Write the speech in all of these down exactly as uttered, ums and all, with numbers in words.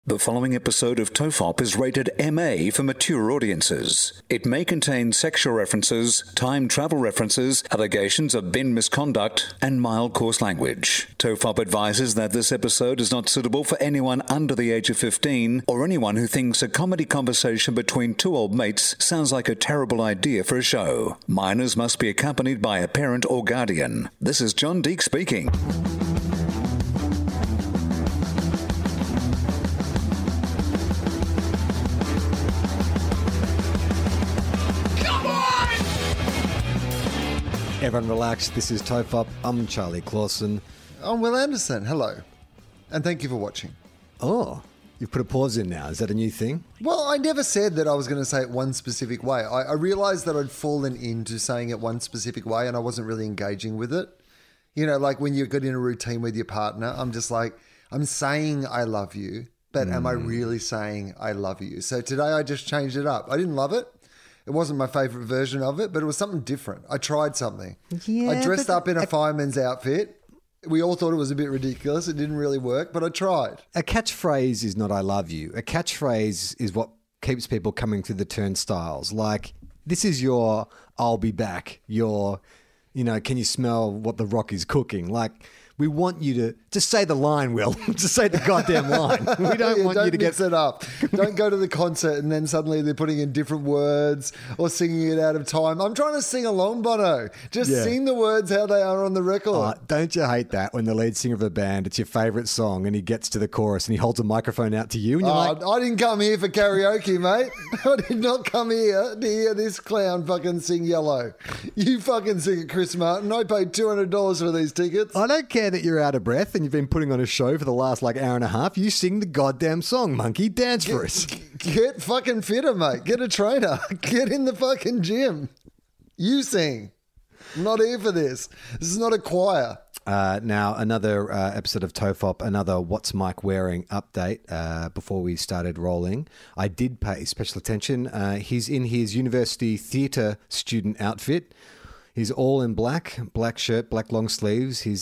The following episode of Tofop is rated M A for mature audiences. It may contain sexual references, time travel references, allegations of bin misconduct, and mild coarse language. Tofop advises that this episode is not suitable for anyone under the age of fifteen or anyone who thinks a comedy conversation between two old mates sounds like a terrible idea for a show. Minors must be accompanied by a parent or guardian. This is John Deek speaking. Everyone relax, this is Tofop. I'm Charlie Clausen. I'm Will Anderson. Hello. And thank you for watching. Oh, you've put a pause in now. Is that a new thing? Well, I never said that I was going to say it one specific way. I, I realised that I'd fallen into saying it one specific way and I wasn't really engaging with it. You know, like when you get in a routine with your partner, I'm just like, I'm saying I love you, but mm. am I really saying I love you? So today I just changed it up. I didn't love it. It wasn't my favourite version of it, but it was something different. I tried something. Yeah, I dressed but up in a a, fireman's outfit. We all thought it was a bit ridiculous. It didn't really work, but I tried. A catchphrase is not I love you. A catchphrase is what keeps people coming through the turnstiles. Like, this is your I'll be back. Your, you know, can you smell what the Rock is cooking? Like, we want you to just say the line, Will. Just say the goddamn line. We don't yeah, want don't you to mix get it up. Don't go to the concert and then suddenly they're putting in different words or singing it out of time. I'm trying to sing along, Bono. Just Yeah. sing the words how they are on the record. Uh, don't you hate that when the lead singer of a band, it's your favourite song, and he gets to the chorus and he holds a microphone out to you, and you're Oh, like, I didn't come here for karaoke, mate. I did not come here to hear this clown fucking sing Yellow. You fucking sing it, Chris Martin. I paid two hundred dollars for these tickets. I don't care that you're out of breath and you've been putting on a show for the last like hour and a half. You sing the goddamn song, monkey. Dance for us. Get fucking fitter, mate. Get a trainer. Get in the fucking gym. You sing. I'm not here for this. This is not a choir. Uh, now, another uh, episode of Tofop, another What's Mike Wearing update uh, before we started rolling. I did pay special attention. Uh, he's in his university theatre student outfit. He's all in black, black shirt, black long sleeves. He's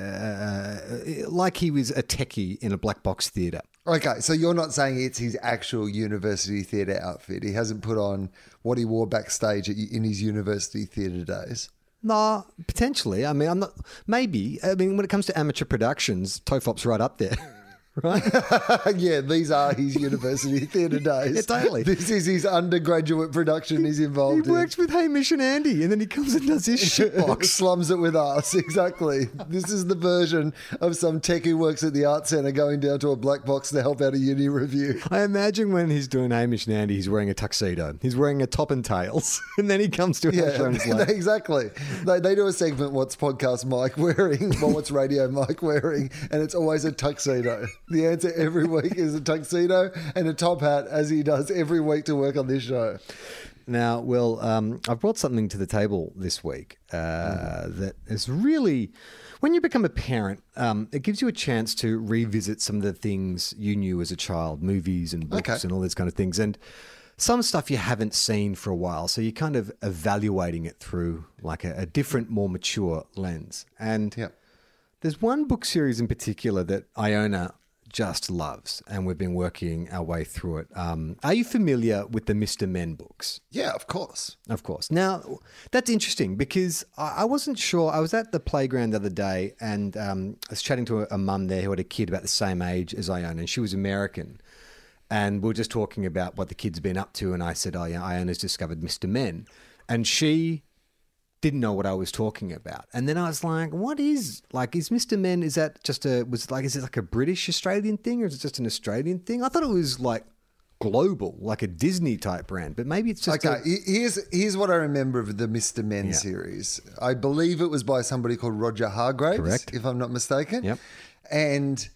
uh, uh, like he was a techie in a black box theatre. Okay, so you're not saying it's his actual university theatre outfit. He hasn't put on what he wore backstage at, in his university theatre days. No, potentially. I mean, I'm not. Maybe. I mean, when it comes to amateur productions, Tofop's right up there. Right? Yeah, these are his university theatre days. Yeah, totally. This is his undergraduate production he's involved He works with Hamish and Andy, and then he comes and does his in. shitbox. Slums it with us, exactly. This is the version of some tech who works at the art centre going down to a black box to help out a uni review. I imagine when he's doing Hamish and Andy, he's wearing a tuxedo. He's wearing a top and tails, and then he comes to our show and he's like, exactly. They, they do a segment, What's Podcast Mike Wearing, well, What's Radio Mike Wearing, and it's always a tuxedo. The answer every week is a tuxedo and a top hat, as he does every week to work on this show. Now, Will, um, I've brought something to the table this week uh, mm. that is really, when you become a parent, um, it gives you a chance to revisit some of the things you knew as a child, movies and books Okay. and all these kind of things. And some stuff you haven't seen for a while. So you're kind of evaluating it through like a, a different, more mature lens. And Yep. there's one book series in particular that Iona just loves, and we've been working our way through it. Um, are you familiar with the Mister Men books? Yeah, of course. Of course. Now, that's interesting because I I wasn't sure. I was at the playground the other day and um, I was chatting to a, a mum there who had a kid about the same age as Iona, and she was American. And we were just talking about what the kid's been up to, and I said, oh, yeah, Iona's discovered Mister Men. And she didn't know what I was talking about. And then I was like, what is, like, is Mister Men, is that just a, was like, is it like a British Australian thing or is it just an Australian thing? I thought it was like global, like a Disney type brand, but maybe it's just Okay, a, he- here's here's what I remember of the Mister Men Yeah. series. I believe it was by somebody called Roger Hargraves, Correct. if I'm not mistaken. Yep. And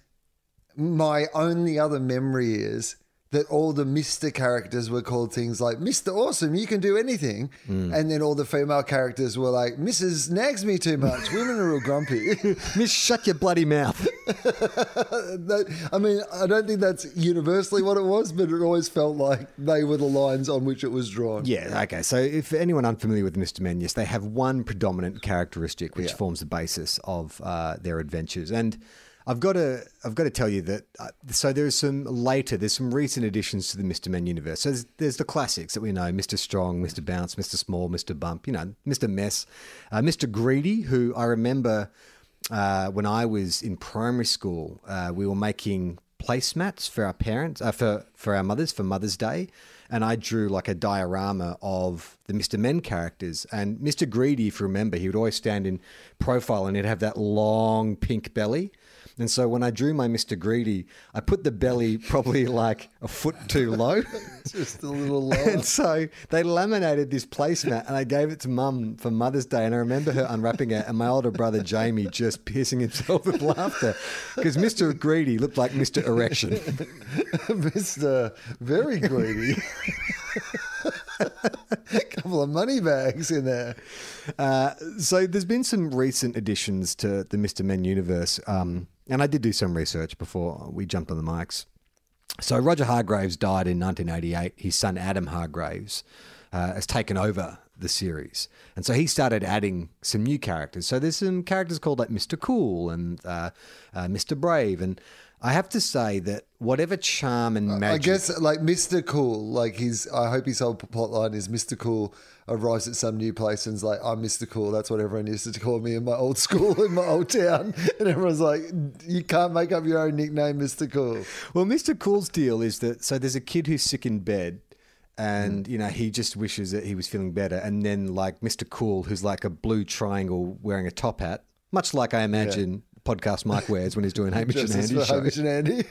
my only other memory is that all the Mister characters were called things like Mister Awesome, you can do anything. Mm. And then all the female characters were like, Missus nags me too much. Women are real grumpy. Miss, shut your bloody mouth. That- I mean, I don't think that's universally what it was, but it always felt like they were the lines on which it was drawn. Yeah, okay. So if anyone unfamiliar with Mister Men, yes, they have one predominant characteristic which Yeah. forms the basis of uh, their adventures. And I've got to I've got to tell you that uh, so there's some later there's some recent additions to the Mister Men universe. So there's, there's the classics that we know: Mister Strong, Mister Bounce, Mister Small, Mister Bump. You know, Mister Mess, uh, Mister Greedy, who I remember uh, when I was in primary school, uh, we were making placemats for our parents, uh, for for our mothers for Mother's Day, and I drew like a diorama of the Mister Men characters. And Mister Greedy, if you remember, he would always stand in profile and he'd have that long pink belly. And so when I drew my Mister Greedy, I put the belly probably like a foot too low. Just a little lower. And so they laminated this placemat and I gave it to Mum for Mother's Day. And I remember her unwrapping it and my older brother Jamie just pissing himself with laughter because Mister Greedy looked like Mister Erection. Mister Very Greedy. A couple of money bags in there. Uh, so there's been some recent additions to the Mister Men universe. Um, and I did do some research before we jumped on the mics. So Roger Hargraves died in nineteen eighty-eight. His son Adam Hargraves uh, has taken over the series. And so he started adding some new characters. So there's some characters called like Mister Cool and uh, uh, Mister Brave. And I have to say that whatever charm and magic... I guess like Mister Cool, like his, I hope his whole plotline is Mister Cool arrives at some new place and is like, I'm Mister Cool. That's what everyone used to call me in my old school, in my old town. And everyone's like, you can't make up your own nickname, Mister Cool. Well, Mister Cool's deal is that, so there's a kid who's sick in bed and, you know, he just wishes that he was feeling better. And then like Mister Cool, who's like a blue triangle wearing a top hat, much like I imagine... Yeah. Podcast Mike wears when he's doing Hamish and Andy show. Hamish and Andy.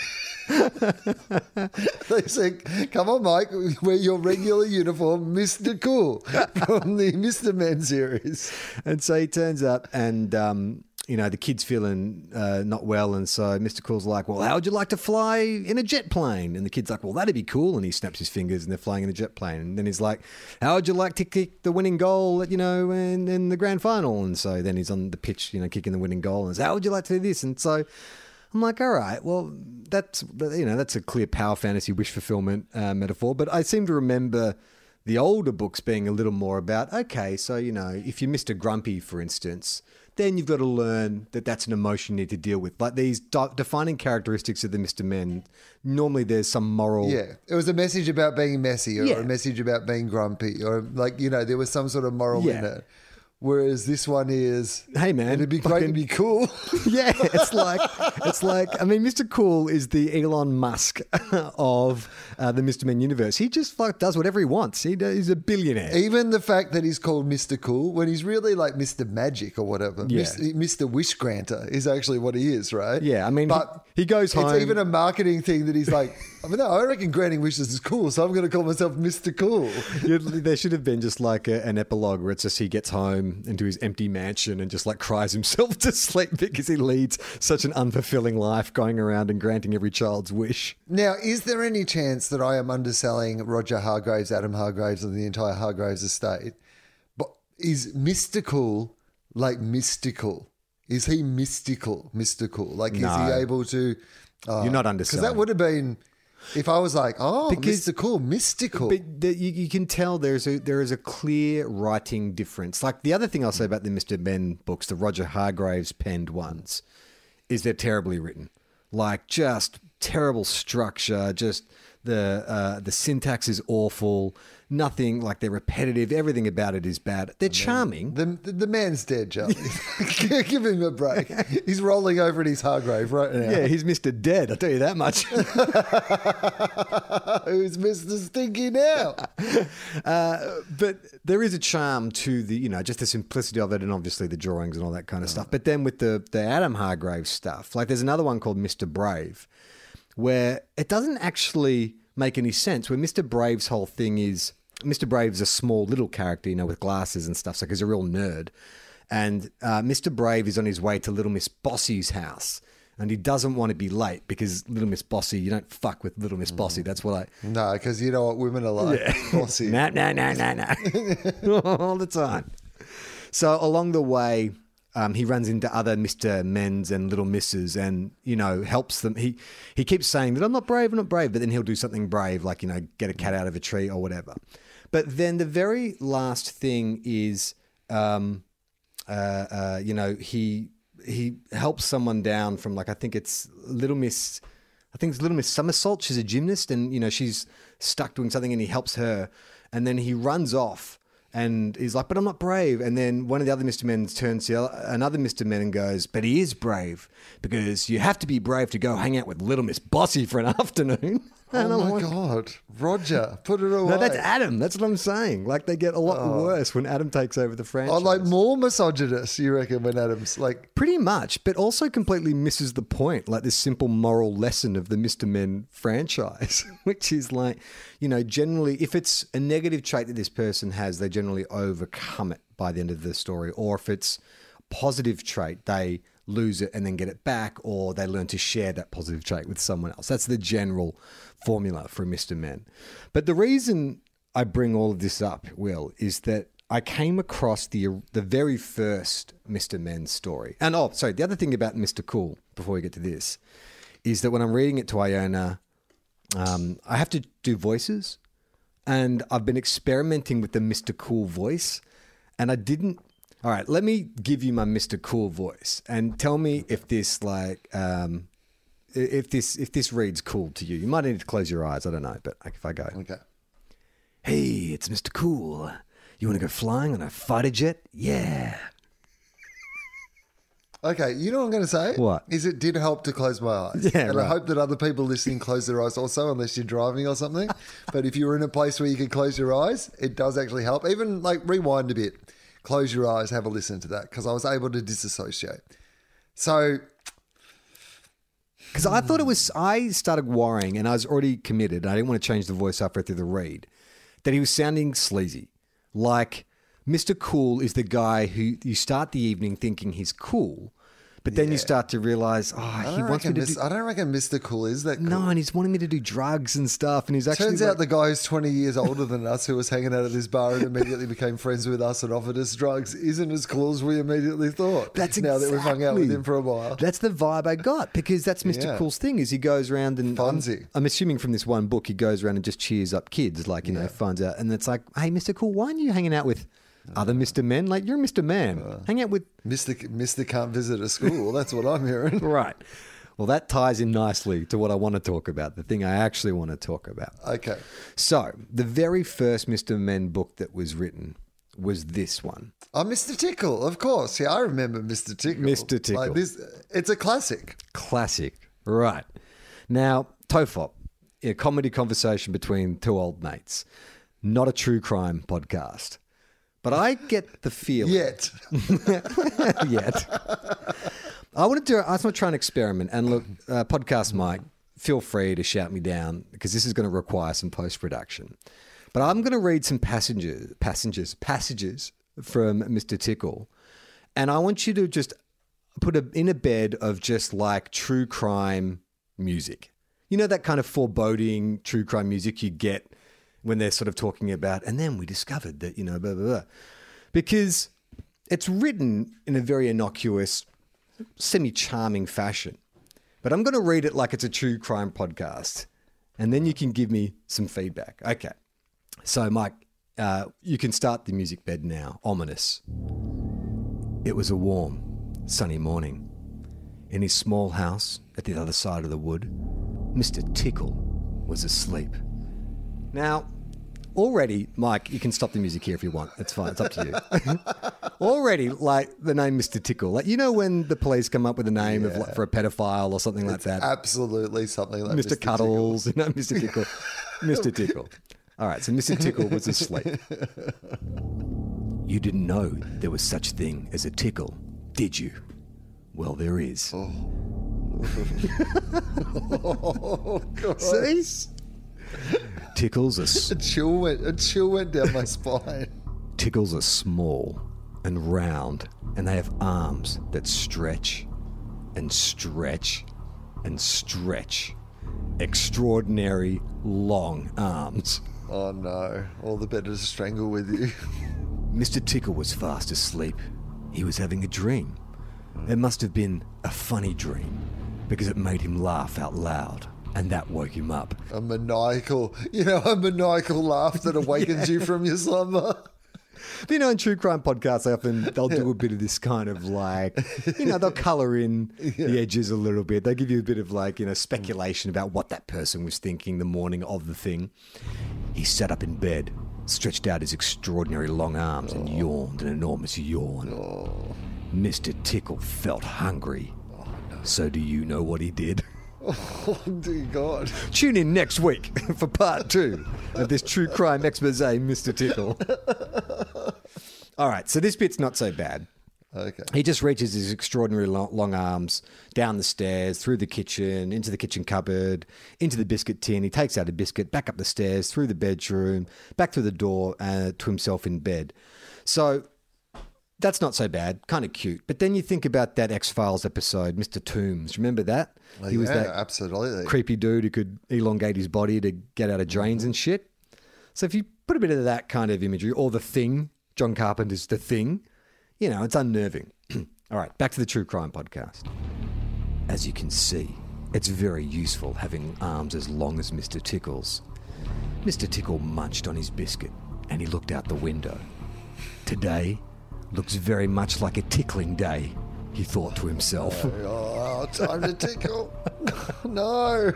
They say, come on, Mike, wear your regular uniform, Mister Cool, from the Mister Men series. And so he turns up and, um, you know, the kid's feeling uh, not well. And so Mister Cool's like, well, how would you like to fly in a jet plane? And the kid's like, well, that'd be cool. And he snaps his fingers and they're flying in a jet plane. And then he's like, how would you like to kick the winning goal, at, you know, in, in the grand final? And so then he's on the pitch, you know, kicking the winning goal. And says, how would you like to do this? And so I'm like, all right, well, that's, you know, that's a clear power fantasy wish fulfillment uh, metaphor. But I seem to remember the older books being a little more about, okay, so, you know, if you're Mister Grumpy, for instance, then you've got to learn that that's an emotion you need to deal with. Like these de- defining characteristics of the Mister Men, normally there's some moral... Yeah, it was a message about being messy or yeah. a message about being grumpy or like, you know, there was some sort of moral yeah. in it. Whereas this one is, hey man, it'd be great fucking, to be cool. Yeah, it's like, it's like, I mean, Mister Cool is the Elon Musk of uh, the Mister Men universe. He just like does whatever he wants. He does, he's a billionaire. Even the fact that he's called Mister Cool when he's really like Mister Magic or whatever. Yeah. Mister Wish Granter is actually what he is, right? Yeah, I mean, but he, he goes home. It's even a marketing thing that he's like, I mean, no, I reckon granting wishes is cool, so I'm going to call myself Mister Cool. There should have been just like a, an epilogue where it's just he gets home into his empty mansion and just like cries himself to sleep because he leads such an unfulfilling life going around and granting every child's wish. Now, is there any chance that I am underselling Roger Hargraves, Adam Hargraves, and the entire Hargraves estate? But is mystical like mystical? Is he mystical, mystical? Like, is No. he able to... Uh, You're not because underselling. that would have been... If I was like, oh, Because- mystical, mystical. But the, you, you can tell there's a there is a clear writing difference. Like the other thing I'll say about the Mister Men books, the Roger Hargraves penned ones, is they're terribly written. Like just terrible structure, just the uh, the syntax is awful. Nothing, like they're repetitive. Everything about it is bad. They're charming. The, the, the man's dead, Charlie. Give him a break. He's rolling over in his Hargrave right now. Yeah, he's Mister Dead, I'll tell you that much. Who's Mister Stinky now? Uh, but there is a charm to the, you know, just the simplicity of it and obviously the drawings and all that kind of stuff. But then with the, the Adam Hargraves stuff, like there's another one called Mister Brave where it doesn't actually make any sense. Where Mister Brave's whole thing is, Mister Brave's a small little character, you know, with glasses and stuff, so he's a real nerd. And uh, Mister Brave is on his way to Little Miss Bossy's house. And he doesn't want to be late because Little Miss Bossy, you don't fuck with Little Miss Bossy. That's what I... No, because you know what women are like. Yeah. Bossy. No, no, no, no, no. All the time. So along the way, um, he runs into other Mister Men's and Little Misses and, you know, helps them. He he keeps saying that I'm not brave, I'm not brave, but then he'll do something brave, like, you know, get a cat out of a tree or whatever. But then the very last thing is, um, uh, uh, you know, he he helps someone down from like I think it's Little Miss. I think it's Little Miss Somersault. She's a gymnast, and you know she's stuck doing something, and he helps her, and then he runs off. And he's like, but I'm not brave. And then one of the other Mister Men turns to another Mister Men and goes, but he is brave because you have to be brave to go hang out with Little Miss Bossy for an afternoon. And oh I'm my like, God, Roger, put it away. no, that's Adam. That's what I'm saying. Like they get a lot Oh. worse when Adam takes over the franchise. Oh, like more misogynist, you reckon, when Adam's like... Pretty much, but also completely misses the point, like this simple moral lesson of the Mister Men franchise, which is like, you know, generally, if it's a negative trait that this person has, they generally overcome it by the end of the story. Or if it's a positive trait, they lose it and then get it back, or they learn to share that positive trait with someone else. That's the general formula for Mister Men. But the reason I bring all of this up, Will, is that I came across the the very first Mister Men story. And oh, sorry, the other thing about Mister Cool, before we get to this, is that when I'm reading it to Iona, um, I have to do voices. And I've been experimenting with the Mister Cool voice. And I didn't... All right, let me give you my Mister Cool voice and tell me if this like... Um, if this if this reads cool to you. You might need to close your eyes. I don't know, but if I go... Okay. Hey, it's Mister Cool. You want to go flying on a fighter jet? Yeah. Okay, you know what I'm going to say? What? Is it did help to close my eyes. Yeah, and right. I hope that other people listening close their eyes also, unless you're driving or something. But if you're in a place where you can close your eyes, it does actually help. Even like rewind a bit. Close your eyes, have a listen to that, because I was able to disassociate. So... Because I thought it was, I started worrying and I was already committed. I didn't want to change the voice after through the read. That he was sounding sleazy. Like Mister Cool is the guy who you start the evening thinking he's cool, but then Yeah. you start to realize, oh, I he don't, wants me reckon to Mis- do... I don't reckon Mister Cool is that cool. No, and he's wanting me to do drugs and stuff. And he's actually Turns like, out the guy who's twenty years older than us who was hanging out at this bar and immediately became friends with us and offered us drugs isn't as cool as we immediately thought. That's now that we've hung out with exactly- him for a while. That's the vibe I got, because that's Mister Yeah. Cool's thing is he goes around and I'm, Funzy. I'm assuming from this one book he goes around and just cheers up kids, like, you know, finds out. And it's like, hey, Mister Cool, why aren't you hanging out with other Mister Men? Like, you're Mister Man. Hang out with... Mister Mister can't visit a school. That's what I'm hearing. Right. Well, that ties in nicely to what I want to talk about, the thing I actually want to talk about. Okay. So, the very first Mister Men book that was written was this one. Oh, Mister Tickle, of course. Yeah, I remember Mister Tickle. Mister Tickle. Like this, it's a classic. Classic. Right. Now, Tofop, a comedy conversation between two old mates, not a true crime podcast. But I get the feeling... Yet. Yet. I want to do. I just want to try an experiment. And look, uh, podcast Mike, feel free to shout me down because this is going to require some post production. But I'm going to read some passengers, passengers, passages from Mister Tickle, and I want you to just put a, in a bed of just like true crime music. You know that kind of foreboding true crime music you get when they're sort of talking about, and then we discovered that, you know, blah, blah, blah. Because it's written in a very innocuous, semi-charming fashion. But I'm going to read it like it's a true crime podcast, and then you can give me some feedback. Okay. So, Mike, uh, you can start the music bed now. Ominous. It was a warm, sunny morning. In his small house at the other side of the wood, Mister Tickle was asleep. Now, already, Mike, you can stop the music here if you want. It's fine. It's up to you. Already, like the name Mister Tickle. Like, you know when the police come up with a name Yeah. of like, for a pedophile or something like that? Absolutely something like Mister Mister Cuddles. No, Mister Tickle. Mister Tickle. All right, so Mister Tickle was asleep. You didn't know there was such a thing as a tickle, did you? Well, there is. Oh. Oh, God. See? Tickles are... s- A chill went, a chill went down my spine. Tickles are small and round, and they have arms that stretch and stretch and stretch. Extraordinary long arms. Oh no, all the better to strangle with you. Mister Tickle was fast asleep. He was having a dream. It must have been a funny dream because it made him laugh out loud, and that woke him up. A maniacal, you know, a maniacal laugh that awakens you from your slumber. You know, in true crime podcasts, they often they'll do a bit of this kind of like, you know, they'll colour in yeah. the edges a little bit. They give you a bit of like, you know, speculation about what that person was thinking the morning of the thing. He sat up in bed, stretched out his extraordinary long arms, oh. and yawned an enormous yawn. Oh. Mister Tickle felt hungry. Oh, no. So do you know what he did? Oh, dear God. Tune in next week for part two of this true crime expose, Mister Tickle. All right, so this bit's not so bad. Okay. He just reaches his extraordinary long, long arms down the stairs, through the kitchen, into the kitchen cupboard, into the biscuit tin. He takes out a biscuit, back up the stairs, through the bedroom, back through the door uh, to himself in bed. So that's not so bad, kind of cute. But then you think about that X-Files episode, Mister Toombs. Remember that? Well, he was yeah, that absolutely. creepy dude who could elongate his body to get out of drains mm-hmm. and shit. So if you put a bit of that kind of imagery, or The Thing, John Carpenter's The Thing, you know, it's unnerving. All right, back to the true crime podcast. As you can see, it's very useful having arms as long as Mister Tickle's. Mister Tickle munched on his biscuit and he looked out the window. Today looks very much like a tickling day, he thought to himself. Oh, time to tickle. No.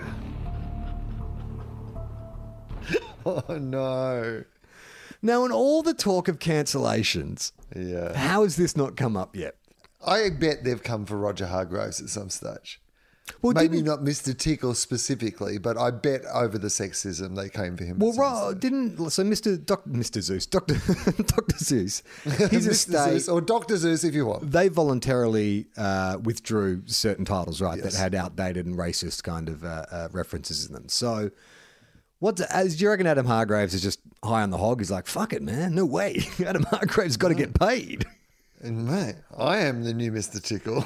Oh, no. Now, in all the talk of cancellations, yeah, how has this not come up yet? I bet they've come for Roger Hargreaves at some stage. Well, maybe not Mister Tickle specifically, but I bet over the sexism they came for him. Well, right, didn't so Mister Doc, Mister Zeus, Doctor Doctor Zeus, he's a Mister Zeus, or Doctor Zeus if you want. They voluntarily uh, withdrew certain titles, right, yes. that had outdated and racist kind of uh, uh, references in them. So, what as do you reckon? Adam Hargraves is just high on the hog. He's like, "Fuck it, man, no way. Adam Hargraves got to get paid." And mate, I am the new Mister Tickle.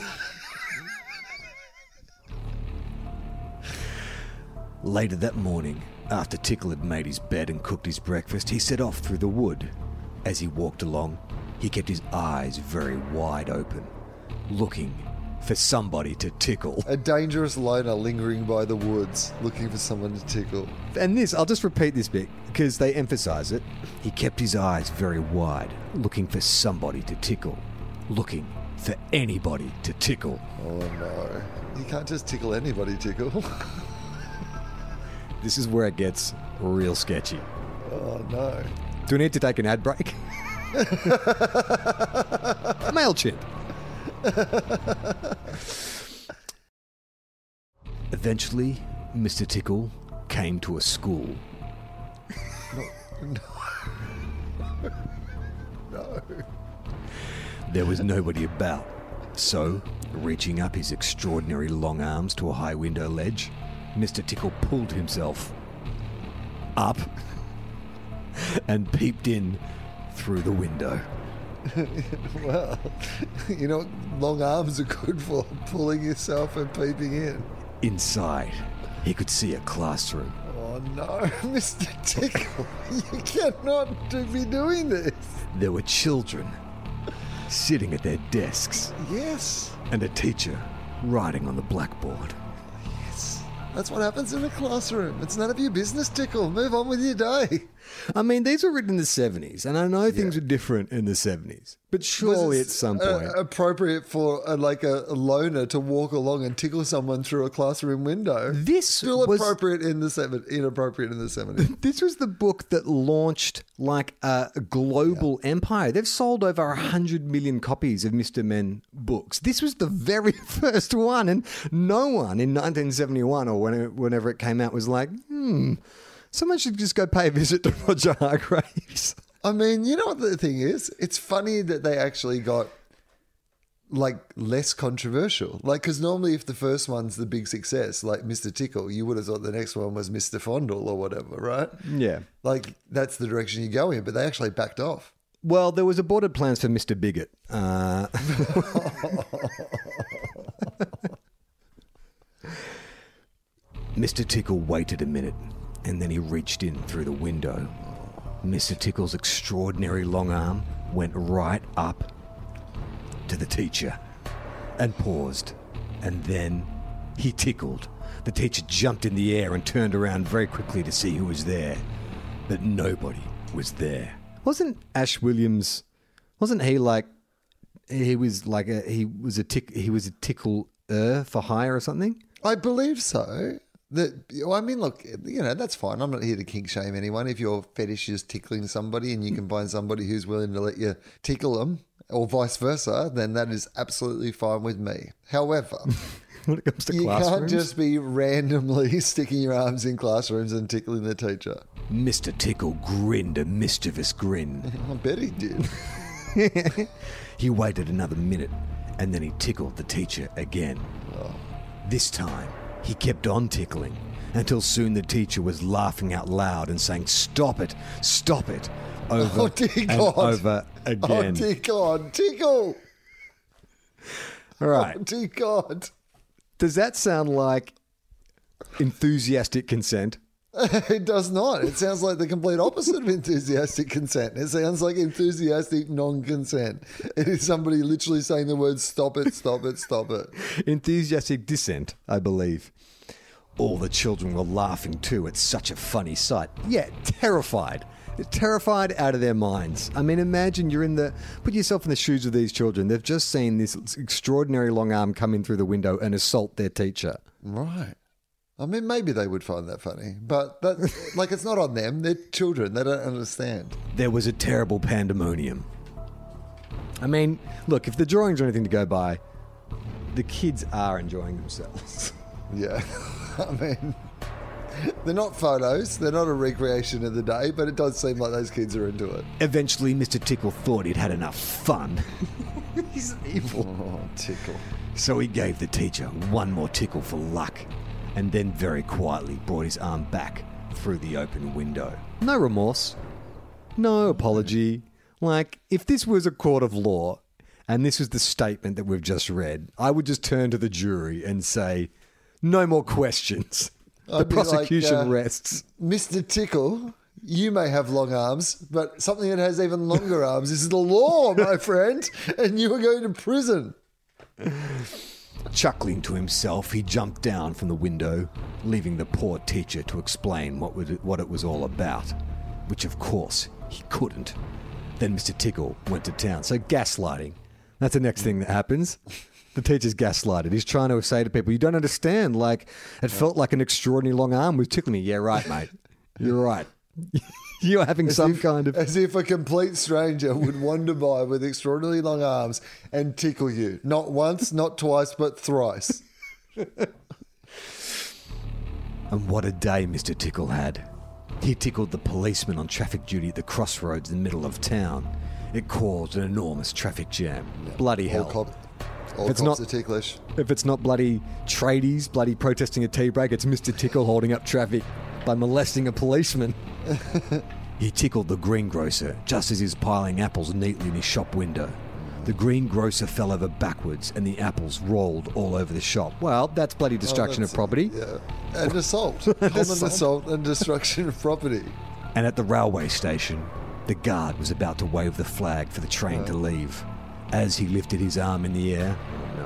Later that morning, after Tickle had made his bed and cooked his breakfast, he set off through the wood. As he walked along, he kept his eyes very wide open, looking for somebody to tickle. A dangerous loner lingering by the woods, looking for someone to tickle. And this, I'll just repeat this bit, because they emphasise it. He kept his eyes very wide, looking for somebody to tickle. Looking for anybody to tickle. Oh no. You can't just tickle anybody, Tickle. This is where it gets real sketchy. Oh, no. Do we need to take an ad break? MailChimp. Eventually, Mister Tickle came to a school. No. No. No. There was nobody about. So, reaching up his extraordinary long arms to a high window ledge, Mister Tickle pulled himself up and peeped in through the window. Well, you know, long arms are good for pulling yourself and peeping in. Inside, he could see a classroom. Oh no, Mister Tickle, you cannot do, be doing this. There were children sitting at their desks. Yes. And a teacher writing on the blackboard. That's what happens in a classroom. It's none of your business, Tickle. Move on with your day. I mean, these were written in the seventies, and I know things yeah. were different in the seventies. But surely at some point... Uh, appropriate for a, like a, a loner to walk along and tickle someone through a classroom window. This Still was, appropriate in the seven, inappropriate in the seventies. This was the book that launched like a, a global yeah. empire. They've sold over one hundred million copies of Mister Men books. This was the very first one, and no one in nineteen seventy-one or whenever, whenever it came out was like, hmm... someone should just go pay a visit to Roger Hargreaves. I mean, you know what the thing is? It's funny that they actually got, like, less controversial. Like, because normally if the first one's the big success, like Mister Tickle, you would have thought the next one was Mister Fondle or whatever, right? Yeah. Like, that's the direction you go in, but they actually backed off. Well, there was aborted plans for Mister Bigot. Uh... Mister Tickle waited a minute, and then he reached in through the window. Mister Tickle's extraordinary long arm went right up to the teacher and paused, and then he tickled. The teacher jumped in the air and turned around very quickly to see who was there, but nobody was there. Wasn't Ash Williams? Wasn't he like? He was like a he was a tick. He was a tickler for hire or something. I believe so. That well, I mean, look, you know, that's fine. I'm not here to kink shame anyone. If your fetish is tickling somebody and you can find somebody who's willing to let you tickle them, or vice versa, then that is absolutely fine with me. However, when it comes to you classrooms, can't just be randomly sticking your arms in classrooms and tickling the teacher. Mister Tickle grinned a mischievous grin. I bet he did. He waited another minute and then he tickled the teacher again. Oh. This time, he kept on tickling until soon the teacher was laughing out loud and saying, "Stop it, stop it," over Oh, dear and God. over Oh, again. dear God. Tickle. All right. Oh, dear God. Does that sound like enthusiastic consent? It does not. It sounds like the complete opposite of enthusiastic consent. It sounds like enthusiastic non-consent. It is somebody literally saying the words, "Stop it, stop it, stop it." Enthusiastic dissent, I believe. All the children were laughing too at such a funny sight. Yeah, terrified. Terrified out of their minds. I mean, imagine you're in the... Put yourself in the shoes of these children. They've just seen this extraordinary long arm come in through the window and assault their teacher. Right. I mean, maybe they would find that funny, but that, like, it's not on them. They're children. They don't understand. There was a terrible pandemonium. I mean, look, if the drawings are anything to go by, the kids are enjoying themselves. Yeah. I mean, they're not photos. They're not a recreation of the day, but it does seem like those kids are into it. Eventually, Mister Tickle thought he'd had enough fun. He's evil. Oh, tickle. So he gave the teacher one more tickle for luck, and then very quietly brought his arm back through the open window. No remorse. No apology. Like, if this was a court of law, and this was the statement that we've just read, I would just turn to the jury and say, no more questions. The I'd be like, prosecution uh, rests. Mister Tickle, you may have long arms, but something that has even longer arms is the law, my friend, and you are going to prison. Chuckling to himself, he jumped down from the window, leaving the poor teacher to explain what, would, what it was all about, which of course he couldn't. Then Mister Tickle went to town. So gaslighting, that's the next thing that happens. The teacher's gaslighted. He's trying to say to people, you don't understand, like, it felt like an extraordinary long arm was tickling me. Yeah, right, mate. You're right. You're having some if, kind of... As if a complete stranger would wander by with extraordinarily long arms and tickle you. Not once, not twice, but thrice. And what a day Mister Tickle had. He tickled the policeman on traffic duty at the crossroads in the middle of town. It caused an enormous traffic jam. Yeah. Bloody hell. All, cop, all it's cops not, are ticklish. If it's not bloody tradies, bloody protesting a tea break, it's Mister Tickle holding up traffic by molesting a policeman. He tickled the greengrocer just as he was piling apples neatly in his shop window. The greengrocer fell over backwards and the apples rolled all over the shop. Well, that's bloody destruction oh, of property. Yeah. And assault. Common assault. assault and destruction of property. And at the railway station, the guard was about to wave the flag for the train oh. to leave. As he lifted his arm in the air,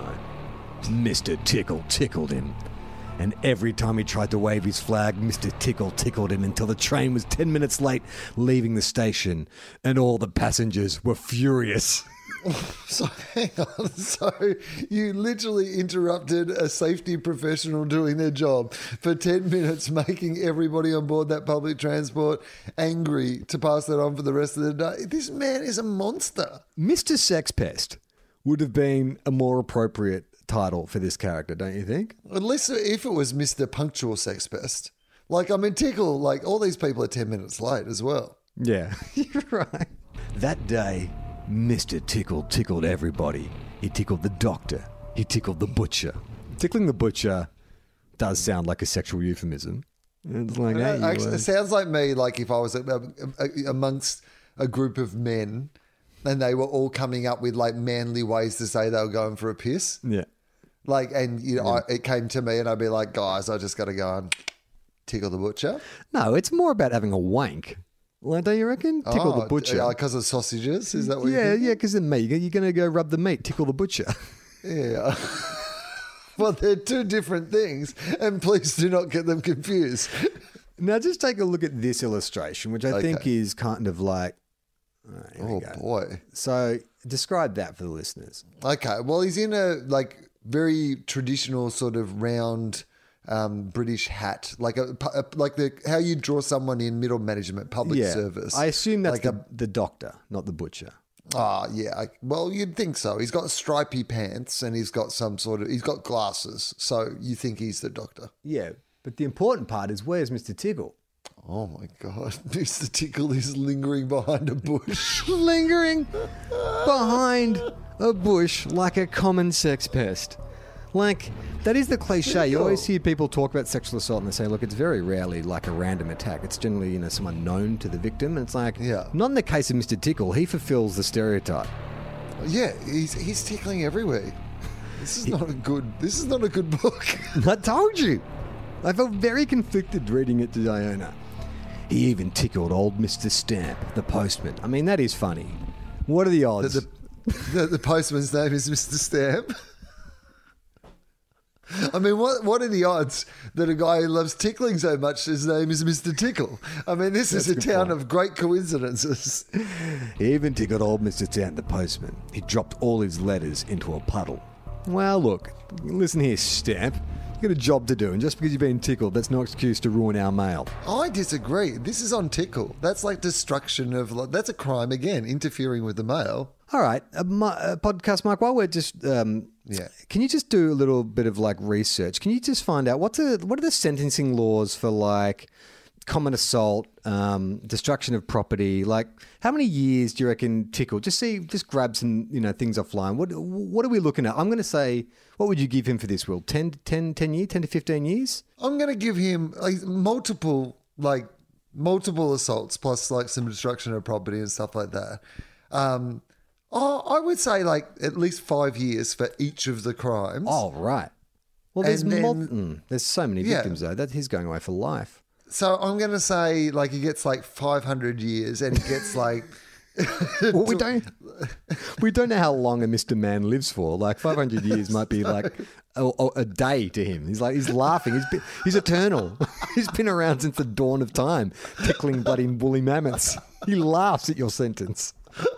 no, Mister Tickle tickled him. And every time he tried to wave his flag, Mister Tickle tickled him until the train was ten minutes late leaving the station, and all the passengers were furious. So hang on. So you literally interrupted a safety professional doing their job for ten minutes, making everybody on board that public transport angry to pass that on for the rest of the day. This man is a monster. Mister Sexpest would have been a more appropriate title for this character, don't you think? Unless if it was Mister Punctual Sexpest. Like, I mean, Tickle, like, all these people are ten minutes late as well. Yeah, you're right. That day, Mister Tickle tickled everybody. He tickled the doctor. He tickled the butcher. Tickling the butcher does sound like a sexual euphemism. It's like, hey, you Actually, were- it sounds like me, like if I was a, a, a, amongst a group of men and they were all coming up with like manly ways to say they were going for a piss. Yeah. Like, and you know, I, it came to me and I'd be like, guys, I just got to go and tickle the butcher. No, it's more about having a wank. Like, don't you reckon? Tickle oh, the butcher. Because of sausages? Is that what yeah, you're yeah, because of meat. You're going to go rub the meat, tickle the butcher. Yeah. Well, they're two different things, and please do not get them confused. Now, just take a look at this illustration, which I Okay. think is kind of like right, here we Oh go. boy. So describe that for the listeners. Okay. Well, he's in a like very traditional sort of round um, British hat, like a, a like the how you draw someone in middle management, public Yeah, service. I assume that's like the, a the doctor, not the butcher. Ah, yeah. I- Well, you'd think so. He's got stripy pants and he's got some sort of, he's got glasses. So you think he's the doctor. Yeah, but the important part is where's Mister Tickle? Oh my God. Mister Tickle is lingering behind a bush. Lingering behind a bush like a common sex pest. Like, that is the cliche. You always hear people talk about sexual assault and they say, look, it's very rarely like a random attack. It's generally, you know, someone known to the victim. And it's like, Yeah. not in the case of Mister Tickle. He fulfills the stereotype. Yeah, he's he's tickling everywhere. This is not a good, this is not a good book. I told you. I felt very conflicted reading it to Diana. He even tickled old Mister Stamp, the postman. I mean, that is funny. What are the odds? The, the, the postman's name is Mister Stamp. I mean, what what are the odds that a guy who loves tickling so much, his name is Mister Tickle? I mean, this is a That's a good town point. of great coincidences. He even tickled old Mister Stamp, the postman. He dropped all his letters into a puddle. Well, look, listen here, Stamp. You got a job to do, and just because you've been tickled, that's no excuse to ruin our mail. I disagree. This is on Tickle. That's like destruction of, like, that's a crime again, interfering with the mail. All right, uh, my, uh, podcast Mike. While we're just, um, Yeah. can you just do a little bit of like research? Can you just find out what's a, what are the sentencing laws for like common assault, um, destruction of property? Like, how many years do you reckon Tickle? Just see, just grab some, you know, things offline. What what are we looking at? I'm going to say, what would you give him for this, Will? ten, ten, ten years, ten to fifteen years? I'm going to give him like multiple, like multiple assaults plus like some destruction of property and stuff like that. Um, oh, I would say like at least five years for each of the crimes. Oh, right. Well, there's And then- mul- mm, there's so many Yeah. victims though that he's going away for life. So I'm going to say like he gets like five hundred years and he gets like... Well, we don't we don't know how long a Mister Man lives for. Like five hundred years might be like a, a day to him. He's like he's laughing. He's been, he's eternal. He's been around since the dawn of time, tickling bloody woolly mammoths. He laughs at your sentence.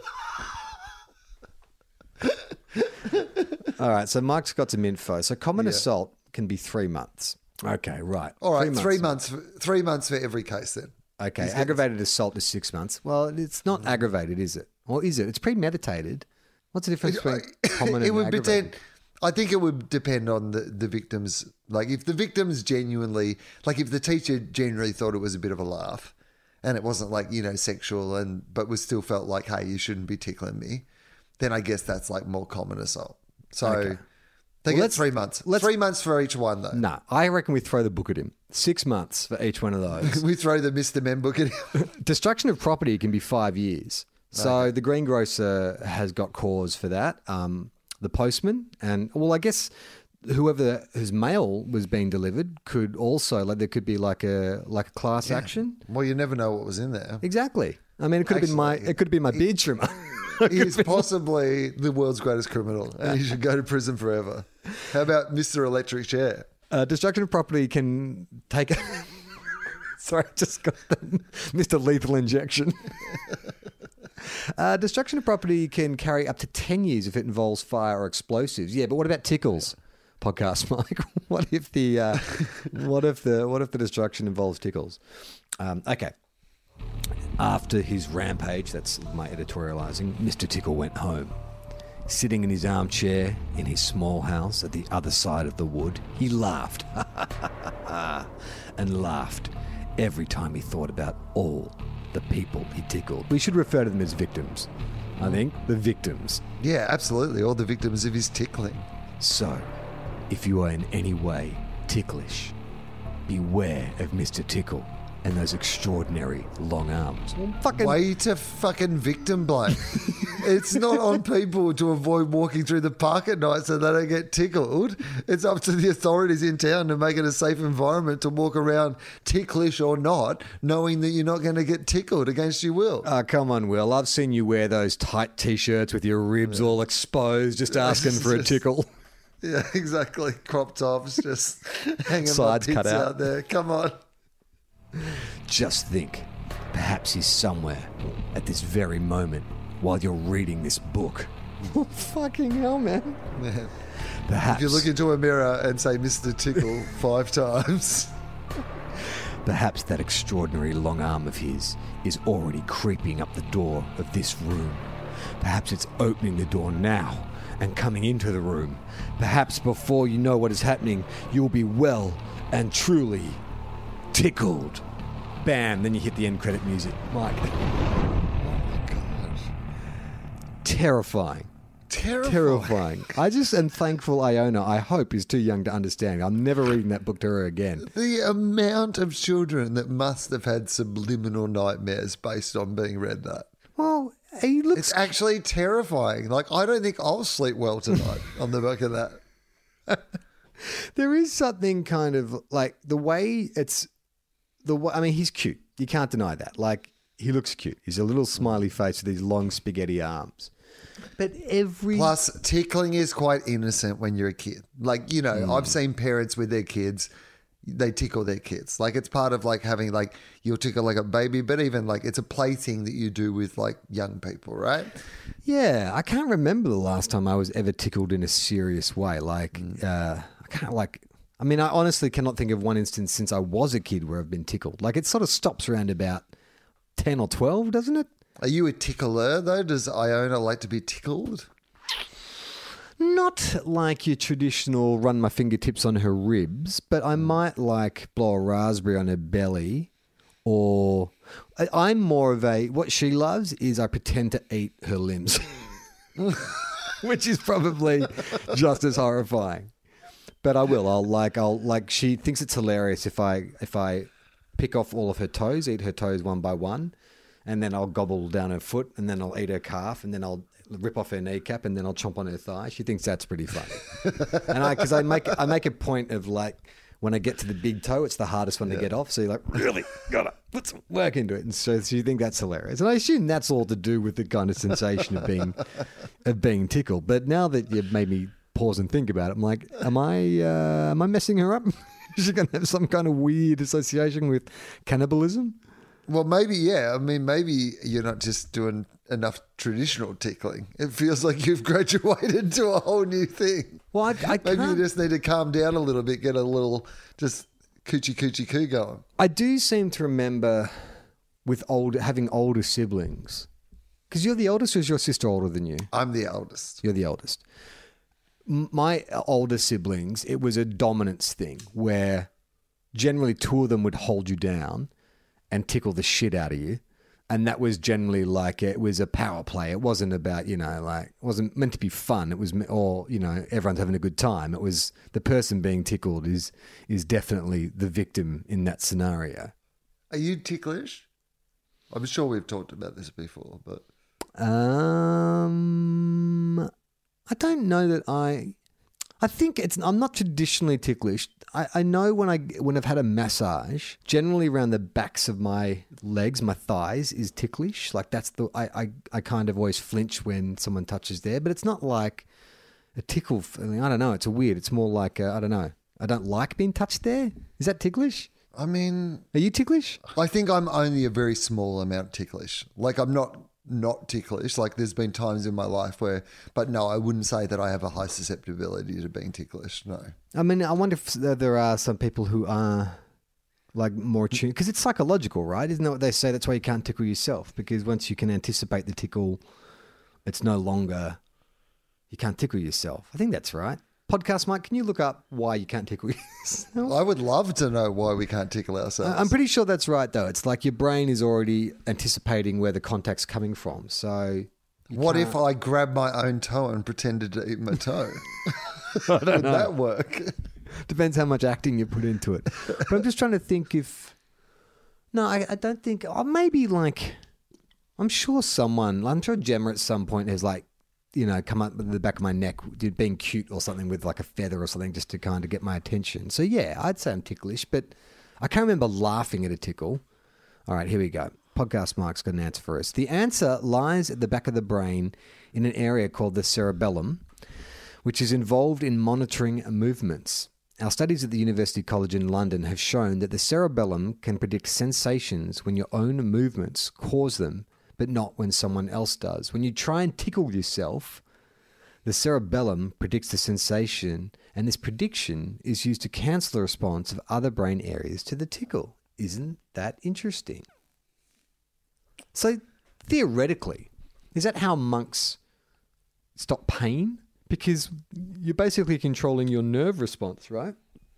All right, so Mike's got some info. So common Yeah. assault can be three months. Okay, right. All right, three months. Three months, three months for every case then. Okay, aggravated assault is six months. Well, it's not aggravated, is it? Or is it? It's premeditated. What's the difference between common It and would aggravated? depend. I think it would depend on the, the victims. Like if the victims genuinely, like if the teacher genuinely thought it was a bit of a laugh, and it wasn't like you know sexual, and but was still felt like, hey, you shouldn't be tickling me, then I guess that's like more common assault. So Okay. they Well, get let's- three months. let's- Three months for each one though. No, I reckon we throw the book at him. Six months for each one of those. We throw the Mister Men book at him. Destruction of property can be five years. So the greengrocer has got cause for that. Um, the postman and well, I guess whoever whose mail was being delivered could also like there could be like a like a class action. Well, you never know what was in there. Exactly. I mean, it could have been my Actually, it could have been my beard trimmer. He is possibly the world's greatest criminal, and he should go to prison forever. How about Mister Electric Chair? Uh, destruction of property can take. Sorry, I just got the Mister Lethal Injection. uh, destruction of property can carry up to ten years if it involves fire or explosives. Yeah, but what about tickles? Podcast, Mike. What if the uh, what if the what if the destruction involves tickles? Um, okay. After his rampage, that's my editorializing, Mister Tickle went home. Sitting in his armchair in his small house at the other side of the wood, he laughed and laughed every time he thought about all the people he tickled. We should refer to them as victims. I think the victims. Yeah, absolutely. All the victims of his tickling. So, if you are in any way ticklish, beware of Mister Tickle and those extraordinary long arms. Well, fucking Way to fucking victim blame. It's not on people to avoid walking through the park at night so they don't get tickled. It's up to the authorities in town to make it a safe environment to walk around, ticklish or not, knowing that you're not going to get tickled against your will. Oh, come on, Will. I've seen you wear those tight T-shirts with your ribs all exposed, just asking for a tickle. Yeah, exactly. Crop tops, just hanging Sides my cut tits out. out there. Come on. Just think, perhaps perhaps he's somewhere at this very moment while you're reading this book. Fucking hell, man. Man. Perhaps, If you look into a mirror and say Mister Tickle five times. perhaps that extraordinary long arm of his is already creeping up the door of this room. Perhaps it's opening the door now and coming into the room. Perhaps before you know what is happening, you'll be well and truly tickled. Bam, then you hit the end credit music. Mike. Oh my God. Terrifying. Terrifying. Terrifying. I just am thankful Iona, I hope, is too young to understand. I'm never reading that book to her again. The amount of children that must have had subliminal nightmares based on being read that. Well, he looks... It's actually terrifying. Like, I don't think I'll sleep well tonight on the back of that. There is something kind of like the way it's... the way, I mean, he's cute. You can't deny that. Like, he looks cute. He's a little smiley face with these long spaghetti arms. But every... Plus, tickling is quite innocent when you're a kid. Like, you know, I've seen parents with their kids, they tickle their kids. Like, it's part of like having like, you'll tickle like a baby, but even like it's a plaything that you do with like young people, right? Yeah, I can't remember the last time I was ever tickled in a serious way. Like, uh, I can't like... I mean, I honestly cannot think of one instance since I was a kid where I've been tickled. Like, it sort of stops around about ten or twelve, doesn't it? Are you a tickler though? Does Iona like to be tickled? Not like your traditional run my fingertips on her ribs, but I might like blow a raspberry on her belly, or I- I'm more of a, what she loves is I pretend to eat her limbs, which is probably just as horrifying. But I will. I'll like. I'll like. She thinks it's hilarious if I if I pick off all of her toes, eat her toes one by one, and then I'll gobble down her foot, and then I'll eat her calf, and then I'll rip off her kneecap, and then I'll chomp on her thigh. She thinks that's pretty funny. And I, because I make I make a point of like when I get to the big toe, it's the hardest one to get off. So you're like, really gotta put some work into it, and so she thinks that's hilarious. And I assume that's all to do with the kind of sensation of being of being tickled. But now that you've made me pause and think about it, I'm like, am I uh, am I messing her up? Is she going to have some kind of weird association with cannibalism? Well, maybe, yeah. I mean, maybe you're not just doing enough traditional tickling. It feels like you've graduated to a whole new thing. Well, I, I Maybe you can't. just need to calm down a little bit, get a little just coochie coochie coo going. I do seem to remember with old having older siblings, because you're the oldest, or is your sister older than you? I'm the eldest. You're the oldest. M- My older siblings, it was a dominance thing where generally two of them would hold you down and tickle the shit out of you. And that was generally like, it was a power play. It wasn't about, you know, like, it wasn't meant to be fun. It was, me- or, you know, everyone's having a good time. It was the person being tickled is is definitely the victim in that scenario. Are you ticklish? I'm sure we've talked about this before, but Um, I don't know that I. I think it's. I'm not traditionally ticklish. I, I know when I when I've had a massage, generally around the backs of my legs, my thighs is ticklish. Like that's the. I I, I kind of always flinch when someone touches there, but it's not like a tickle feeling. I don't know. It's a weird. It's more like I don't know. I don't like being touched there. Is that ticklish? I mean, Are you ticklish? I think I'm only a very small amount ticklish. Like I'm not not ticklish. Like there's been times in my life where, but no, I wouldn't say that I have a high susceptibility to being ticklish. No. I mean, I wonder if there there are some people who are like more tuned, because it's psychological, right? Isn't that what they say? That's why you can't tickle yourself, because once you can anticipate the tickle, it's no longer, you can't tickle yourself. I think that's right. Podcast Mike, can you look up why you can't tickle yourself? I would love to know why we can't tickle ourselves. I'm pretty sure that's right, though. It's like your brain is already anticipating where the contact's coming from. So, you What can't- if I grabbed my own toe and pretended to eat my toe? I don't Would know. that work? Depends how much acting you put into it. But I'm just trying to think if... No, I, I don't think... Or maybe like... I'm sure someone... I'm sure Gemma at some point has like, you know, come up with the back of my neck, did being cute or something with like a feather or something just to kind of get my attention. So yeah, I'd say I'm ticklish, but I can't remember laughing at a tickle. All right, here we go. Podcast Mike's got an answer for us. The answer lies at the back of the brain in an area called the cerebellum, which is involved in monitoring movements. our studies at the University College in London have shown that the cerebellum can predict sensations when your own movements cause them, but not when someone else does. When you try and tickle yourself, the cerebellum predicts the sensation, and this prediction is used to cancel the response of other brain areas to the tickle. Isn't that interesting? So, theoretically, is that how monks stop pain? Because you're basically controlling your nerve response, right?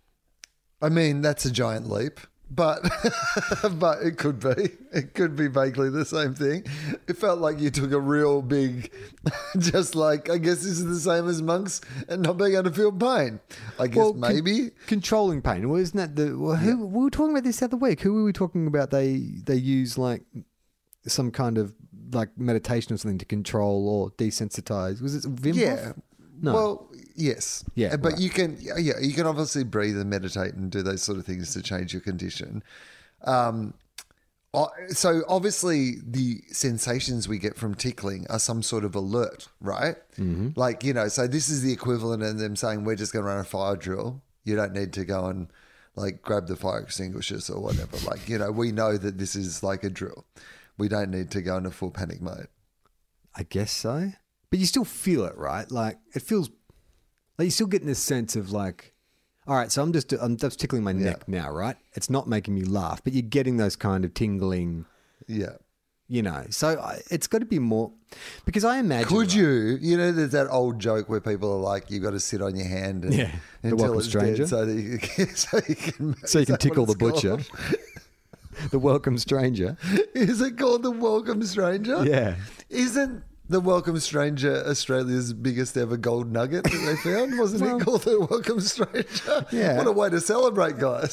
I mean, that's a giant leap, but but it could be. It could be vaguely the same thing. It felt like you took a real big, just like, I guess this is the same as monks and not being able to feel pain. I guess Well, maybe. Con- controlling pain. Well, isn't that the... Well, who, we were talking about this the other week. Who were we talking about? They, they use like some kind of like meditation or something to control or desensitize. Was it Wim Hof? Yeah. No. Well, yes. Yeah, But right. you can, yeah, you can obviously breathe and meditate and do those sort of things to change your condition. Um, o- so obviously the sensations we get from tickling are some sort of alert, right? Mm-hmm. Like, you know, so this is the equivalent of them saying, we're just going to run a fire drill. You don't need to go and like grab the fire extinguishers or whatever. Like, you know, we know that this is like a drill. We don't need to go into full panic mode. I guess so. But you still feel it, right? Like it feels like you're still getting this sense of like, all right, so I'm just I'm just tickling my neck now, right? It's not making me laugh, but you're getting those kind of tingling, Yeah. you know. So I- it's got to be more because I imagine. Could right, you? You know, there's that old joke where people are like, "You got to sit on your hand and, Yeah, the until welcome it's stranger. dead, so that you can, so you can, so you is can that tickle what the it's butcher, called? the welcome stranger? Is it called the Welcome Stranger? Yeah. Isn't the Welcome Stranger Australia's biggest ever gold nugget that they found? Wasn't Well- it called the Welcome Stranger? Yeah. What a way to celebrate, guys!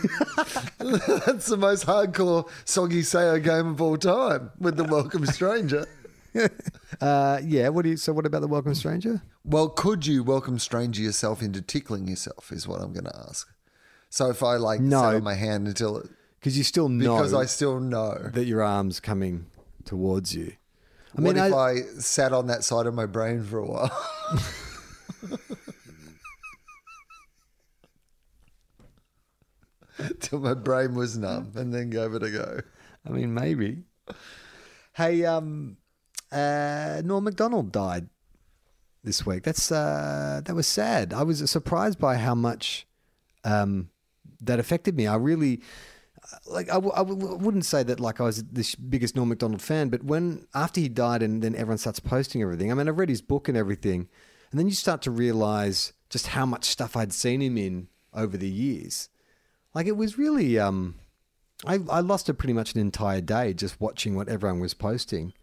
That's the most hardcore soggy sayo game of all time with the Welcome Stranger. Uh, yeah. What do you? So what about the welcome stranger? Well, could you welcome stranger yourself into tickling yourself is what I'm going to ask. So if I like No. sat on my hand until it, Because you still know because I still know. that your arm's coming towards you. I What mean, if I, I, sat on that side of my brain for a while? Till my brain was numb and then gave it a go. I mean, maybe. Hey, um, uh, Norm Macdonald died this week. That's uh, that was sad. I was surprised by how much um, that affected me. I really like. I, w- I w- wouldn't say that like I was the biggest Norm Macdonald fan, but when after he died and then everyone starts posting everything. I mean, I've read his book and everything, and then you start to realize just how much stuff I'd seen him in over the years. Like it was really. Um, I, I lost it pretty much an entire day just watching what everyone was posting.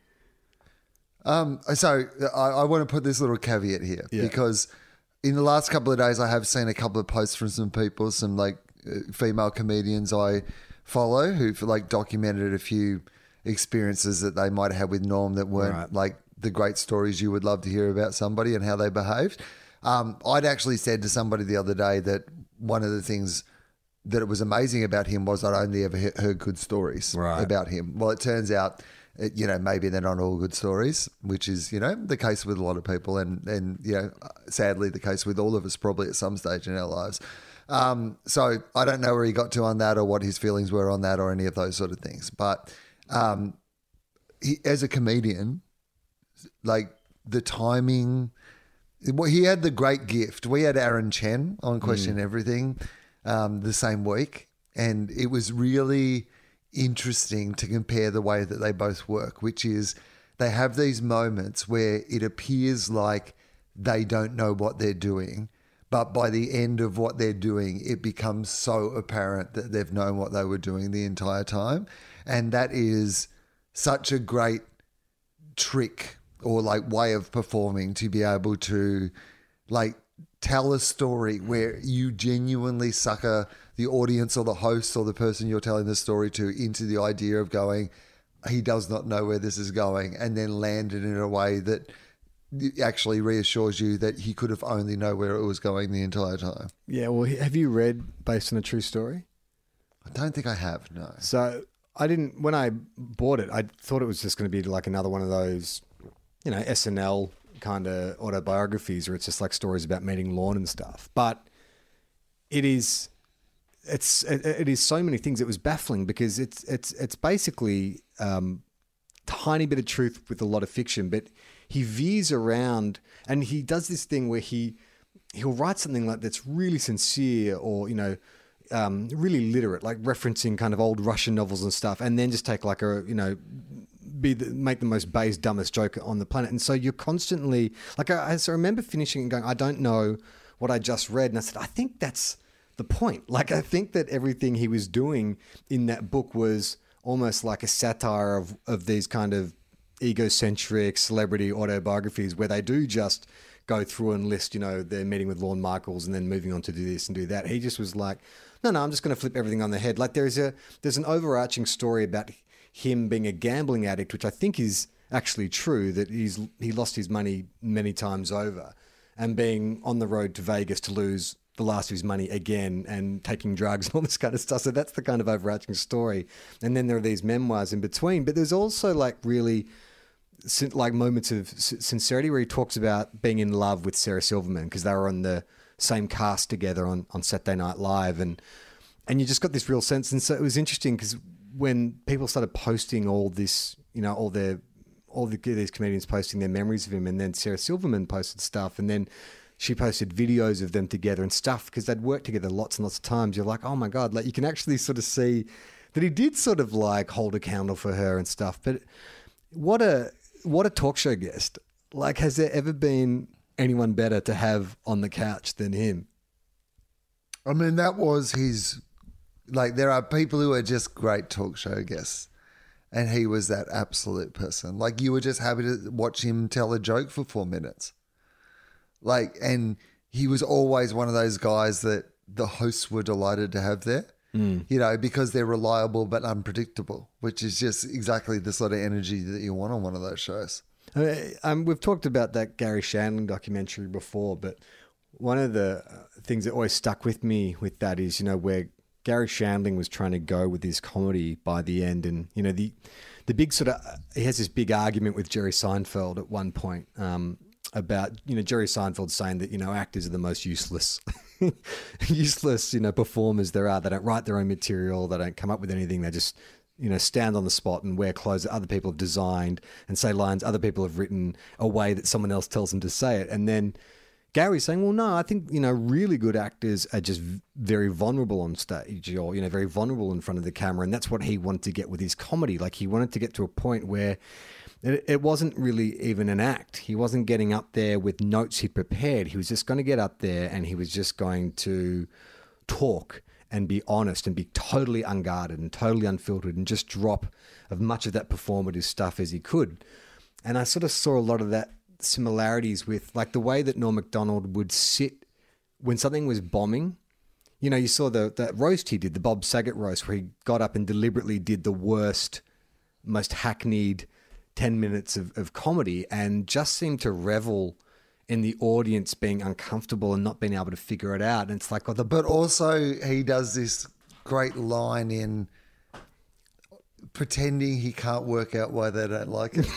Um, so I, I want to put this little caveat here Yeah. because in the last couple of days, I have seen a couple of posts from some people, some like uh, female comedians I follow who've like documented a few experiences that they might have had with Norm that weren't Right. like the great stories you would love to hear about somebody and how they behaved. Um, I'd actually said to somebody the other day that one of the things that it was amazing about him was I'd only ever he- heard good stories Right. about him. Well, it turns out, it, you know, maybe they're not all good stories, which is, you know, the case with a lot of people and, and you know, sadly the case with all of us probably at some stage in our lives. Um, so I don't know where he got to on that or what his feelings were on that or any of those sort of things. But um, he, as a comedian, like the timing, well, he had the great gift. We had Aaron Chen on Question Everything um, the same week, and it was really interesting to compare the way that they both work, which is they have these moments where it appears like they don't know what they're doing, but by the end of what they're doing, it becomes so apparent that they've known what they were doing the entire time. And that is such a great trick or like way of performing to be able to like tell a story where you genuinely sucker the audience or the host or the person you're telling the story to into the idea of going, he does not know where this is going, and then land it in a way that actually reassures you that he could have only know where it was going the entire time. Yeah, well, have you read Based on a True Story? I don't think I have, no. So I didn't, when I bought it, I thought it was just going to be like another one of those, you know, S N L kind of autobiographies where it's just like stories about meeting Lorne and stuff. But it is, it's it, it is so many things. It was baffling because it's it's it's basically um, tiny bit of truth with a lot of fiction, but he veers around and he does this thing where he he'll write something like that's really sincere or you know. Um, really literate, like referencing kind of old Russian novels and stuff, and then just take like a, you know, be the, make the most base, dumbest joke on the planet. And so you're constantly, like I, I remember finishing and going, I don't know what I just read. And I said, I think that's the point. Like, I think that everything he was doing in that book was almost like a satire of, of these kind of egocentric celebrity autobiographies where they do just go through and list, you know, their meeting with Lorne Michaels and then moving on to do this and do that. He just was like, no, no, I'm just going to flip everything on the head. Like there's a there's an overarching story about him being a gambling addict, which I think is actually true, that he's he lost his money many times over and being on the road to Vegas to lose the last of his money again and taking drugs and all this kind of stuff. So that's the kind of overarching story. And then there are these memoirs in between. But there's also like really like moments of sincerity where he talks about being in love with Sarah Silverman because they were on the same cast together on, on Saturday Night Live. And, and you just got this real sense. And so it was interesting because when people started posting all this, you know, all their, all the, these comedians posting their memories of him, and then Sarah Silverman posted stuff, and then she posted videos of them together and stuff because they'd worked together lots and lots of times. You're like, oh my God, like you can actually sort of see that he did sort of like hold a candle for her and stuff. But what a, what a talk show guest. Like, has there ever been anyone better to have on the couch than him? I mean, that was his, like, there are people who are just great talk show guests, and he was that absolute person. Like, you were just happy to watch him tell a joke for four minutes. Like, and he was always one of those guys that the hosts were delighted to have there, mm. you know, because they're reliable but unpredictable, which is just exactly the sort of energy that you want on one of those shows. Um, we've talked about that Gary Shandling documentary before, but one of the things that always stuck with me with that is, you know, where Gary Shandling was trying to go with his comedy by the end. And, you know, the the big sort of, he has this big argument with Jerry Seinfeld at one point um, about, you know, Jerry Seinfeld saying that, you know, actors are the most useless, useless, you know, performers there are. They don't write their own material. They don't come up with anything. They just, you know, stand on the spot and wear clothes that other people have designed and say lines other people have written a way that someone else tells them to say it. And then Gary's saying, well, no, I think, you know, really good actors are just very vulnerable on stage or, you know, very vulnerable in front of the camera. And that's what he wanted to get with his comedy. Like he wanted to get to a point where it, it wasn't really even an act. He wasn't getting up there with notes he'd prepared. He was just going to get up there and he was just going to talk and be honest and be totally unguarded and totally unfiltered and just drop as much of that performative stuff as he could. And I sort of saw a lot of that similarities with like the way that Norm Macdonald would sit when something was bombing. You know, you saw the that roast he did, the Bob Saget roast, where he got up and deliberately did the worst, most hackneyed ten minutes of, of comedy and just seemed to revel in the audience being uncomfortable and not being able to figure it out. And it's like, oh, the but also he does this great line in pretending he can't work out why they don't like it.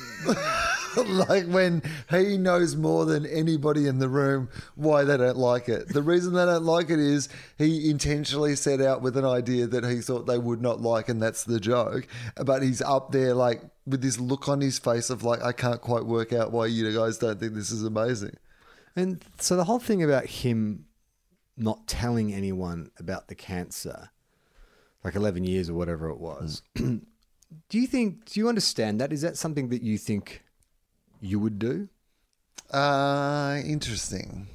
Like when he knows more than anybody in the room why they don't like it. The reason they don't like it is he intentionally set out with an idea that he thought they would not like, and that's the joke. But he's up there like with this look on his face of like, I can't quite work out why you guys don't think this is amazing. And so the whole thing about him not telling anyone about the cancer, like eleven years or whatever it was, do you think, do you understand that? Is that something that you think you would do? Uh, interesting.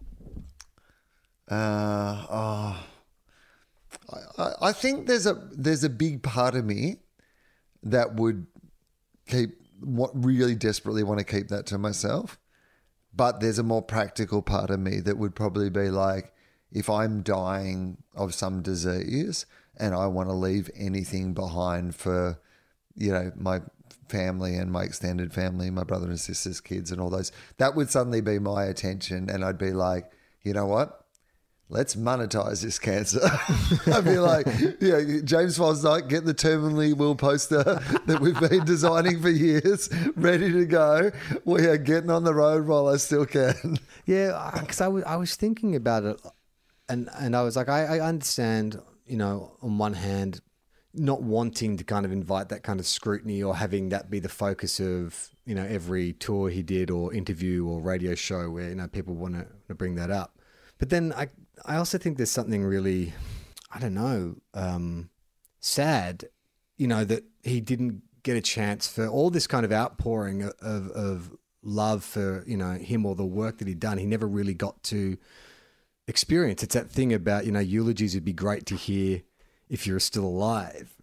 Uh, oh, I, I think there's a there's a big part of me that would keep what really desperately want to keep that to myself, but there's a more practical part of me that would probably be like, if I'm dying of some disease and I want to leave anything behind for, you know, my family and my extended family, my brother and sister's kids and all those, that would suddenly be my attention. And I'd be like, you know what? Let's monetize this cancer. I'd be like, yeah, James Fosdyke, get the terminally ill poster that we've been designing for years, ready to go. We are getting on the road while I still can. Yeah, because I was, I was thinking about it and and I was like, I, I understand, you know, on one hand, not wanting to kind of invite that kind of scrutiny or having that be the focus of, you know, every tour he did or interview or radio show where, you know, people want to, to bring that up. But then I, I also think there's something really, I don't know, um, sad, you know, that he didn't get a chance for all this kind of outpouring of, of love for, you know, him or the work that he'd done. He never really got to experience. It's that thing about, you know, eulogies would be great to hear if you're still alive.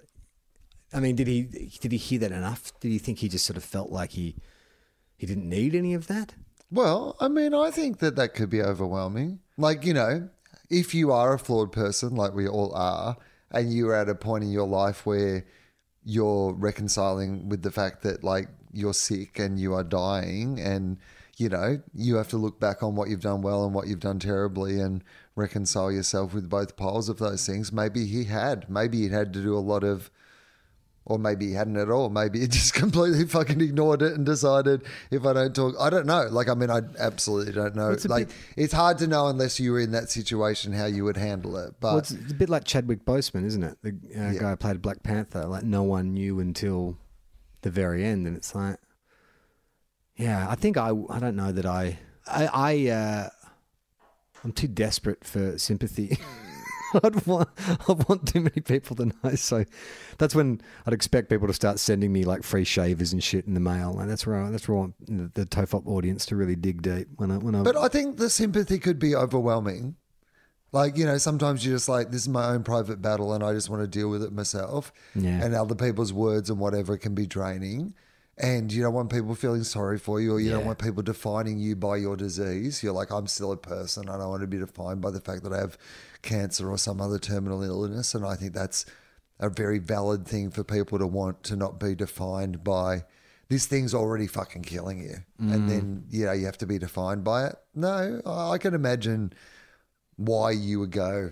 I mean, did he did he hear that enough? Did he think he just sort of felt like he he didn't need any of that? Well, I mean, I think that that could be overwhelming. Like, you know, if you are a flawed person, like we all are, and you're at a point in your life where you're reconciling with the fact that, like, you're sick and you are dying, and, you know, you have to look back on what you've done well and what you've done terribly and reconcile yourself with both poles of those things. Maybe he had. Maybe he had to do a lot of, or maybe he hadn't at all. Maybe he just completely fucking ignored it and decided, if I don't talk, I don't know. Like, I mean, I absolutely don't know. It's a like, bit- it's hard to know unless you were in that situation how you would handle it. But Well, it's a bit like Chadwick Boseman, isn't it? The uh, Yeah. guy who played Black Panther. Like, no one knew until the very end, and it's like, yeah, I think I, I don't know that I, I, I uh, I'm too desperate for sympathy. I'd want, I want too many people to know. So that's when I'd expect people to start sending me like free shavers and shit in the mail. And that's where I, that's where I want the, the Tofop audience to really dig deep. When I, when I, But I think the sympathy could be overwhelming. Like, you know, sometimes you're just like, this is my own private battle and I just want to deal with it myself. Yeah. And other people's words and whatever can be draining. And you don't want people feeling sorry for you, or you Yeah. don't want people defining you by your disease. You're like, I'm still a person. I don't want to be defined by the fact that I have cancer or some other terminal illness. And I think that's a very valid thing for people to want, to not be defined by this thing's already fucking killing you. Mm. And then, you know, you have to be defined by it. No, I can imagine why you would go.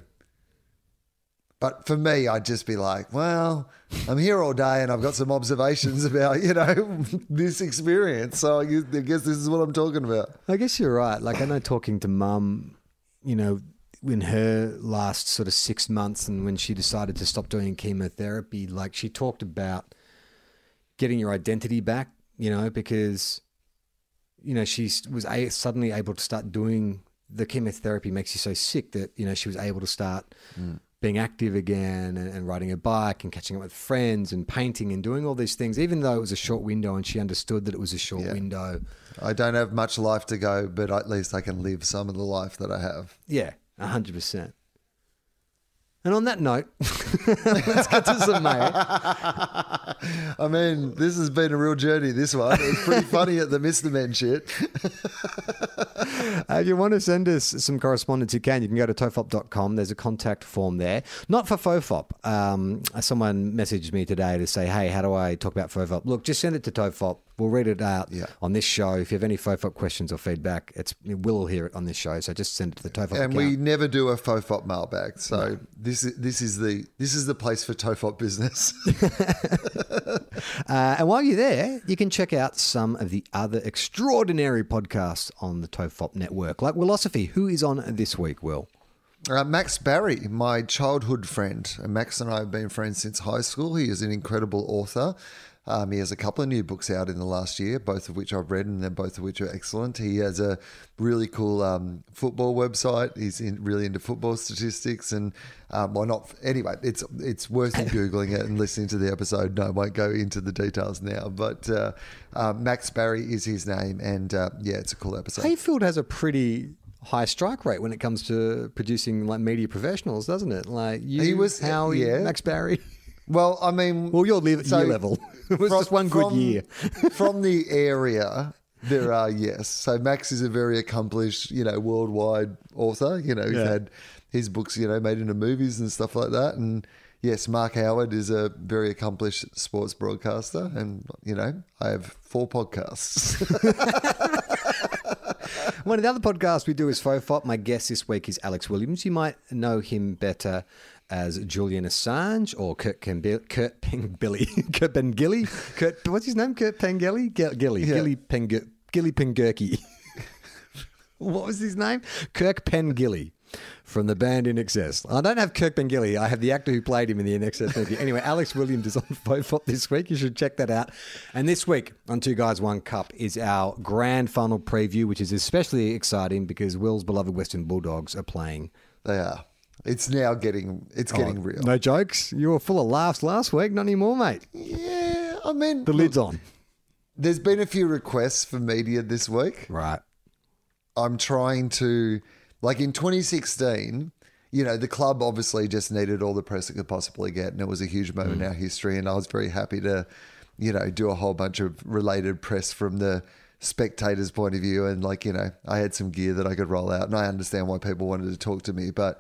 But for me, I'd just be like, well, I'm here all day and I've got some observations about, you know, this experience. So I guess, I guess this is what I'm talking about. I guess you're right. Like, I know talking to Mum, you know, in her last sort of six months and when she decided to stop doing chemotherapy, like, she talked about getting your identity back, you know, because, you know, she was a- suddenly able to start doing, the chemotherapy makes you so sick that, you know, she was able to start mm. being active again and, and riding a bike and catching up with friends and painting and doing all these things, even though it was a short window and she understood that it was a short Yeah. window. I don't have much life to go, but at least I can live some of the life that I have. Yeah, one hundred percent. And on that note, let's get to some mail. I mean, this has been a real journey, this one. It's pretty funny at the Mister Men shit. Uh, if you want to send us some correspondence, you can. You can go to tofop dot com. There's a contact form there. Not for Fofop. Um, someone messaged me today to say, hey, how do I talk about Fofop? Look, just send it to Tofop. We'll read it out Yeah. on this show. If you have any Fofop questions or feedback, it's we'll hear it on this show. So just send it to the Tofop And account. we never do a Fofop mailbag. So no. this is this is the this is the place for Tofop business. Uh, and while you're there, you can check out some of the other extraordinary podcasts on the Tofop network, like Willosophy. Who is on this week, Will? Uh, Max Barry, my childhood friend. And Max and I have been friends since high school. He is an incredible author. Um, he has a couple of new books out in the last year, both of which I've read, and they're both of which are excellent. He has a really cool um, football website. He's in, really into football statistics, and um, well, not anyway. It's it's worth you googling it and listening to the episode. No, I won't go into the details now, but uh, uh, Max Barry is his name, and uh, yeah, it's a cool episode. Hayfield has a pretty high strike rate when it comes to producing like media professionals, doesn't it? Like you, He was- Howie, yeah. Max Barry. Well, I mean, Well, your le- so year level. It was from- just one good from- year. From the area, there are, yes. So Max is a very accomplished, you know, worldwide author. You know, he's Yeah. had his books, you know, made into movies and stuff like that. And yes, Mark Howard is a very accomplished sports broadcaster. And, you know, I have four podcasts. One of the other podcasts we do is Fofop. My guest this week is Alex Williams. You might know him better as Julian Assange or Kurt Penbil- Kurt Pengilly. Kurt Pengilly? Kurt, what's his name? Kurt Pengilly? G- Gilly. Yeah. Gilly Peng Gilly Pengurky. What was his name? Kirk Pengilly. from the band In Excess. I don't have Kirk Bengilli. I have the actor who played him in the In Excess movie. Anyway, Alex Williams is on Fofop this week. You should check that out. And this week on Two Guys, One Cup is our grand final preview, which is especially exciting because Will's beloved Western Bulldogs are playing. They are. It's now getting, it's getting Oh, real. No jokes. You were full of laughs last week. Not anymore, mate. Yeah, I mean... The lid's on. There's been a few requests for media this week. Right. I'm trying to... Like in twenty sixteen, you know, the club obviously just needed all the press it could possibly get, and it was a huge moment mm. in our history, and I was very happy to, you know, do a whole bunch of related press from the spectators' point of view, and like, you know, I had some gear that I could roll out, and I understand why people wanted to talk to me, but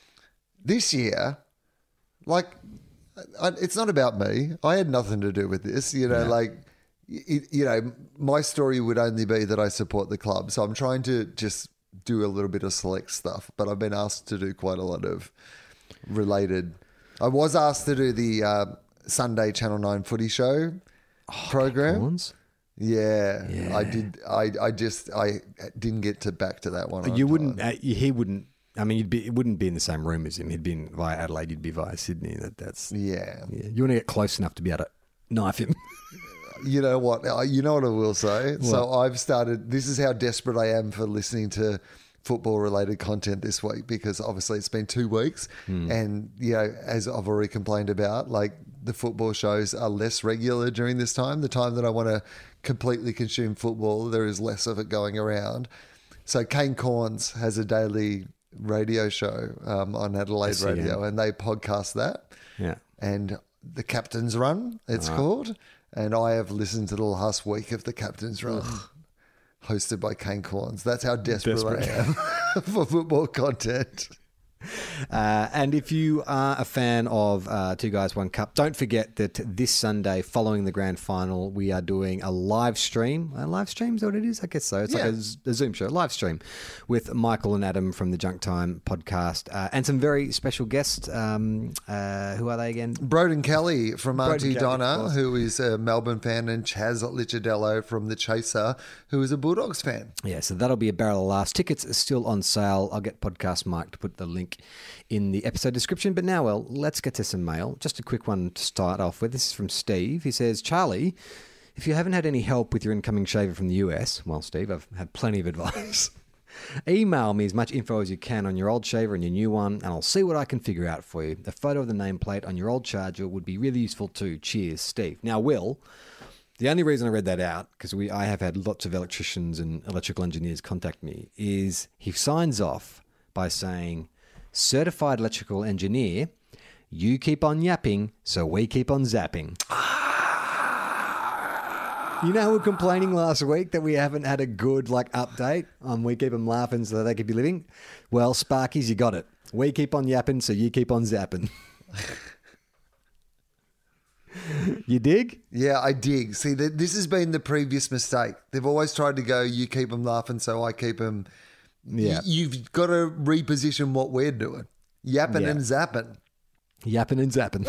this year, like, I, it's not about me. I had nothing to do with this, you know, yeah. like, it, you know, my story would only be that I support the club, so I'm trying to just do a little bit of select stuff, but I've been asked to do quite a lot of related. I was asked to do the uh, Sunday Channel nine footy show oh, program. Yeah, yeah, I did. I, I just I didn't get to back to that one. You wouldn't. Uh, he wouldn't. I mean, you'd be. It wouldn't be in the same room as him. He'd be via Adelaide. You'd be via Sydney. That that's yeah. yeah. You want to get close enough to be able to knife him. You know what? You know what I will say? What? So I've started, this is how desperate I am for listening to football related content this week, because obviously it's been two weeks mm. and, you know, as I've already complained about, like the football shows are less regular during this time. The time that I want to completely consume football, there is less of it going around. So Kane Corns has a daily radio show um, on Adelaide Radio, and they podcast that. Yeah. And the Captain's Run, it's right. called. And I have listened to the last week of the Captain's Run, Ugh. hosted by Kane Corns. That's how desperate, desperate. I am for football content. Uh, and if you are a fan of uh, Two Guys, One Cup, don't forget that this Sunday, following the grand final, we are doing a live stream. A live stream, is that what it is? I guess so. It's yeah. like a, a Zoom show, live stream with Michael and Adam from the Junk Time podcast uh, and some very special guests. Um, uh, who are they again? Broden Kelly from Auntie Kelly, Donna, who is a Melbourne fan, and Chaz Licciardello from The Chaser, who is a Bulldogs fan. Yeah, so that'll be a barrel of laughs. Tickets are still on sale. I'll get Podcast Mike to put the link in the episode description. But now, well, let's get to some mail. Just a quick one to start off with. This is from Steve. He says, Charlie, if you haven't had any help with your incoming shaver from the U S, well, Steve, I've had plenty of advice. Email me as much info as you can on your old shaver and your new one, and I'll see what I can figure out for you. A photo of the nameplate on your old charger would be really useful too. Cheers, Steve. Now, Will, the only reason I read that out, because we I have had lots of electricians and electrical engineers contact me, is he signs off by saying, certified electrical engineer, you keep on yapping, so we keep on zapping. You know, we were complaining last week that we haven't had a good like update on We Keep Them Laughing so they could be living. Well, Sparkies, you got it. We keep on yapping, so you keep on zapping. You dig? Yeah, I dig. See, th- this has been the previous mistake. They've always tried to go, you keep them laughing, so I keep them... Yeah. You've got to reposition what we're doing. Yapping yeah. and zapping. Yapping and zapping.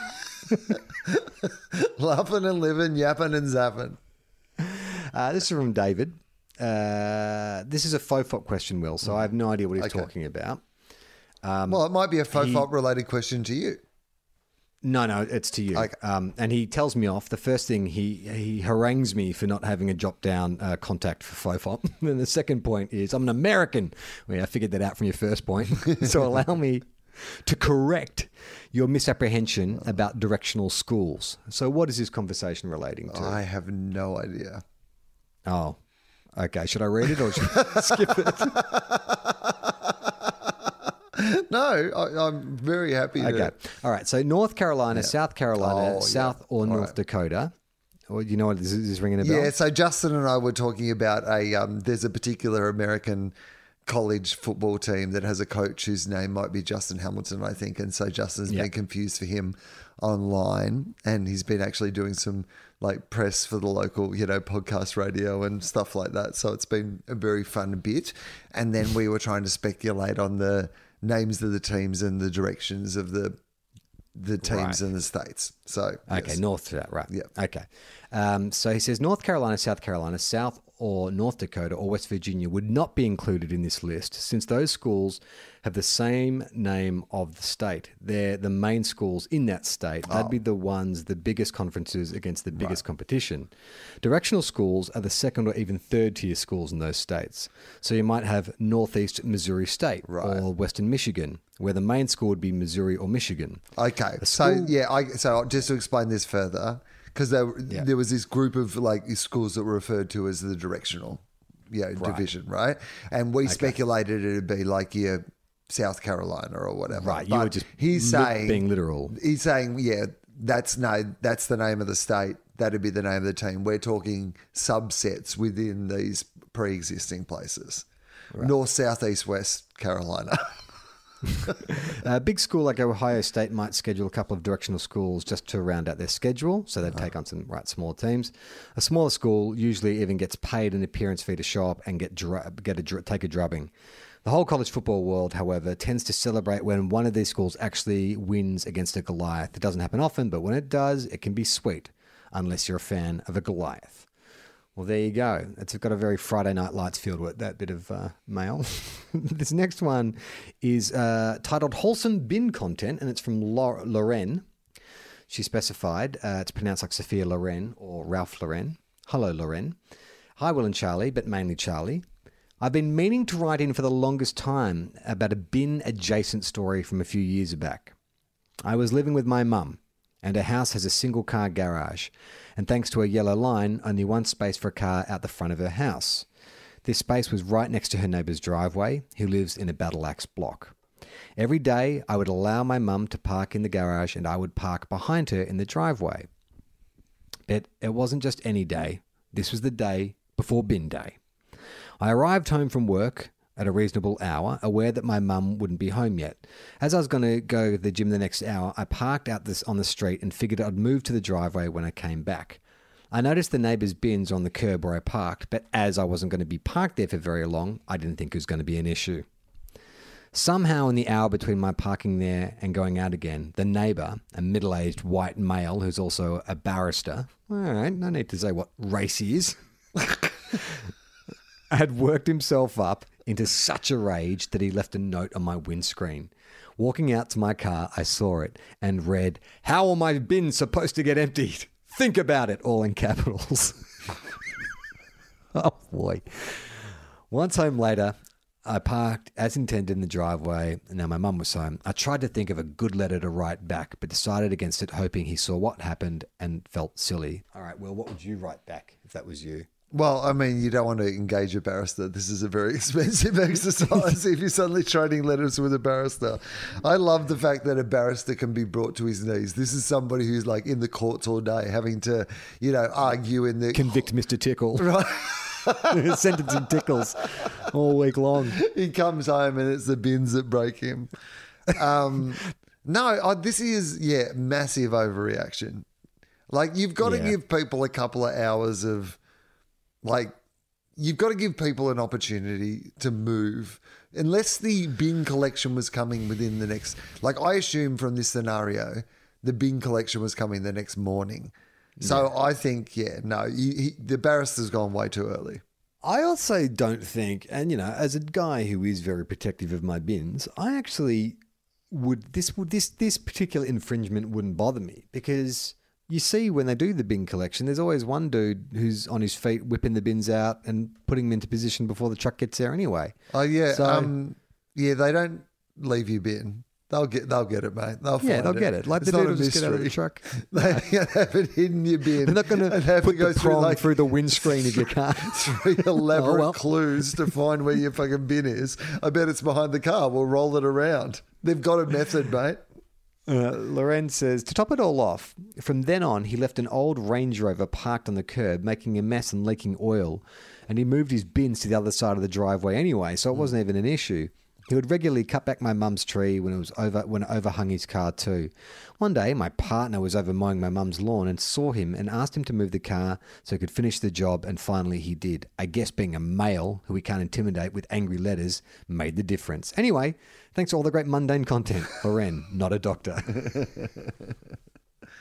Laughing and living, yapping and zapping. Uh, this is from David. Uh, this is a Fofop question, Will, so I have no idea what he's okay. talking about. Um, well, it might be a Fofop related question to you. No, no, it's to you. Okay. Um, and he tells me off. The first thing, he he harangues me for not having a drop down uh, contact for Fofop. And the second point is, I'm an American. Well, I figured that out from your first point. So allow me to correct your misapprehension about directional schools. So what is this conversation relating to? I have no idea. Oh, okay. Should I read it or should I skip it? No, I, I'm very happy. Okay. To... All right. So North Carolina, yeah. South Carolina, oh, South yeah. or North right. Dakota. Or you know what this is ringing a bell? Yeah. So Justin and I were talking about a, um, there's a particular American college football team that has a coach whose name might be Justin Hamilton, I think. And so Justin's yep. been confused for him online, and he's been actually doing some like press for the local, you know, podcast radio and stuff like that. So it's been a very fun bit. And then we were trying to speculate on the names of the teams and the directions of the the teams right. in the states. So Okay, yes. north to that, right. Yeah. Okay. Um, so he says North Carolina, South Carolina, South or North Dakota or West Virginia would not be included in this list since those schools have the same name of the state. They're the main schools in that state. They'd Oh. be the ones, the biggest conferences against the biggest competition. Directional schools are the second or even third tier schools in those states. So you might have Northeast Missouri State Right. or Western Michigan, where the main school would be Missouri or Michigan. Okay, so school- yeah, I, so just to explain this further, because there Yeah. there was this group of like schools that were referred to as the directional, yeah, division, right? And we speculated it'd be like your South Carolina or whatever. Right, you But were just he's li- saying being literal. He's saying, yeah, that's no, that's the name of the state. That'd be the name of the team. We're talking subsets within these pre-existing places. North, South, East, West Carolina. A big school like Ohio State might schedule a couple of directional schools just to round out their schedule, so they'd take on some right smaller teams. A smaller school usually even gets paid an appearance fee to show up and get dr- get a dr- take a drubbing. The whole college football world, however, tends to celebrate when one of these schools actually wins against a Goliath. It doesn't happen often, but when it does, it can be sweet, unless you're a fan of a Goliath. Well, there you go. It's got a very Friday Night Lights feel to it, that bit of uh, mail. This next one is uh, titled Wholesome Bin Content, and it's from Lau- Loren. She specified, uh, it's pronounced like Sophia Loren or Ralph Lauren. Hello, Loren. Hi, Will and Charlie, but mainly Charlie. I've been meaning to write in for the longest time about a bin-adjacent story from a few years back. I was living with my mum, and her house has a single-car garage, and thanks to a yellow line, only one space for a car out the front of her house. This space was right next to her neighbour's driveway, who lives in a battle axe block. Every day, I would allow my mum to park in the garage, and I would park behind her in the driveway. But it wasn't just any day. This was the day before bin day. I arrived home from work at a reasonable hour, aware that my mum wouldn't be home yet. As I was going to go to the gym the next hour, I parked out this on the street and figured I'd move to the driveway when I came back. I noticed the neighbour's bins on the curb where I parked, but as I wasn't going to be parked there for very long, I didn't think it was going to be an issue. Somehow in the hour between my parking there and going out again, the neighbour, a middle-aged white male who's also a barrister, all right, no need to say what race he is, had worked himself up into such a rage that he left a note on my windscreen. Walking out to my car, I saw it and read, "How are my bins supposed to get emptied? Think about it," all in capitals. Oh, boy. Once home later, I parked as intended in the driveway. Now my mum was home. I tried to think of a good letter to write back, but decided against it, hoping he saw what happened and felt silly. All right, well, what would you write back if that was you? Well, I mean, you don't want to engage a barrister. This is a very expensive exercise if you're suddenly trading letters with a barrister. I love the fact that a barrister can be brought to his knees. This is somebody who's like in the courts all day having to, you know, argue in the... Convict Mister Tickle. Right. Sentencing tickles all week long. He comes home and it's the bins that break him. Um, no, I, this is, yeah, massive overreaction. Like, you've got Yeah. to give people a couple of hours of... Like, you've got to give people an opportunity to move. Unless the bin collection was coming within the next... Like, I assume from this scenario, the bin collection was coming the next morning. So I think, yeah, no, he, he, the barrister's gone way too early. I also don't think, and you know, as a guy who is very protective of my bins, I actually would this would this this particular infringement wouldn't bother me, because you see when they do the bin collection, there's always one dude who's on his feet whipping the bins out and putting them into position before the truck gets there anyway. Oh yeah, So- um, yeah, they don't leave you bin. They'll get, they'll get it, mate. They'll Yeah, find they'll get it. Like It's the not dude a will just get out of the mystery. truck. They haven't hidden your bin. They're not going and to have put to go the through prong like through the windscreen of your car. three elaborate Oh, well. clues to find where your fucking bin is. I bet it's behind the car. We'll roll it around. They've got a method, mate. Uh, Loren says, to top it all off, from then on, he left an old Range Rover parked on the curb, making a mess and leaking oil, and he moved his bins to the other side of the driveway anyway, so it wasn't even an issue. He would regularly cut back my mum's tree when it was over when it overhung his car too. One day, my partner was over mowing my mum's lawn and saw him and asked him to move the car so he could finish the job, and finally he did. I guess being a male who we can't intimidate with angry letters made the difference. Anyway, thanks for all the great mundane content. Loren, not a doctor.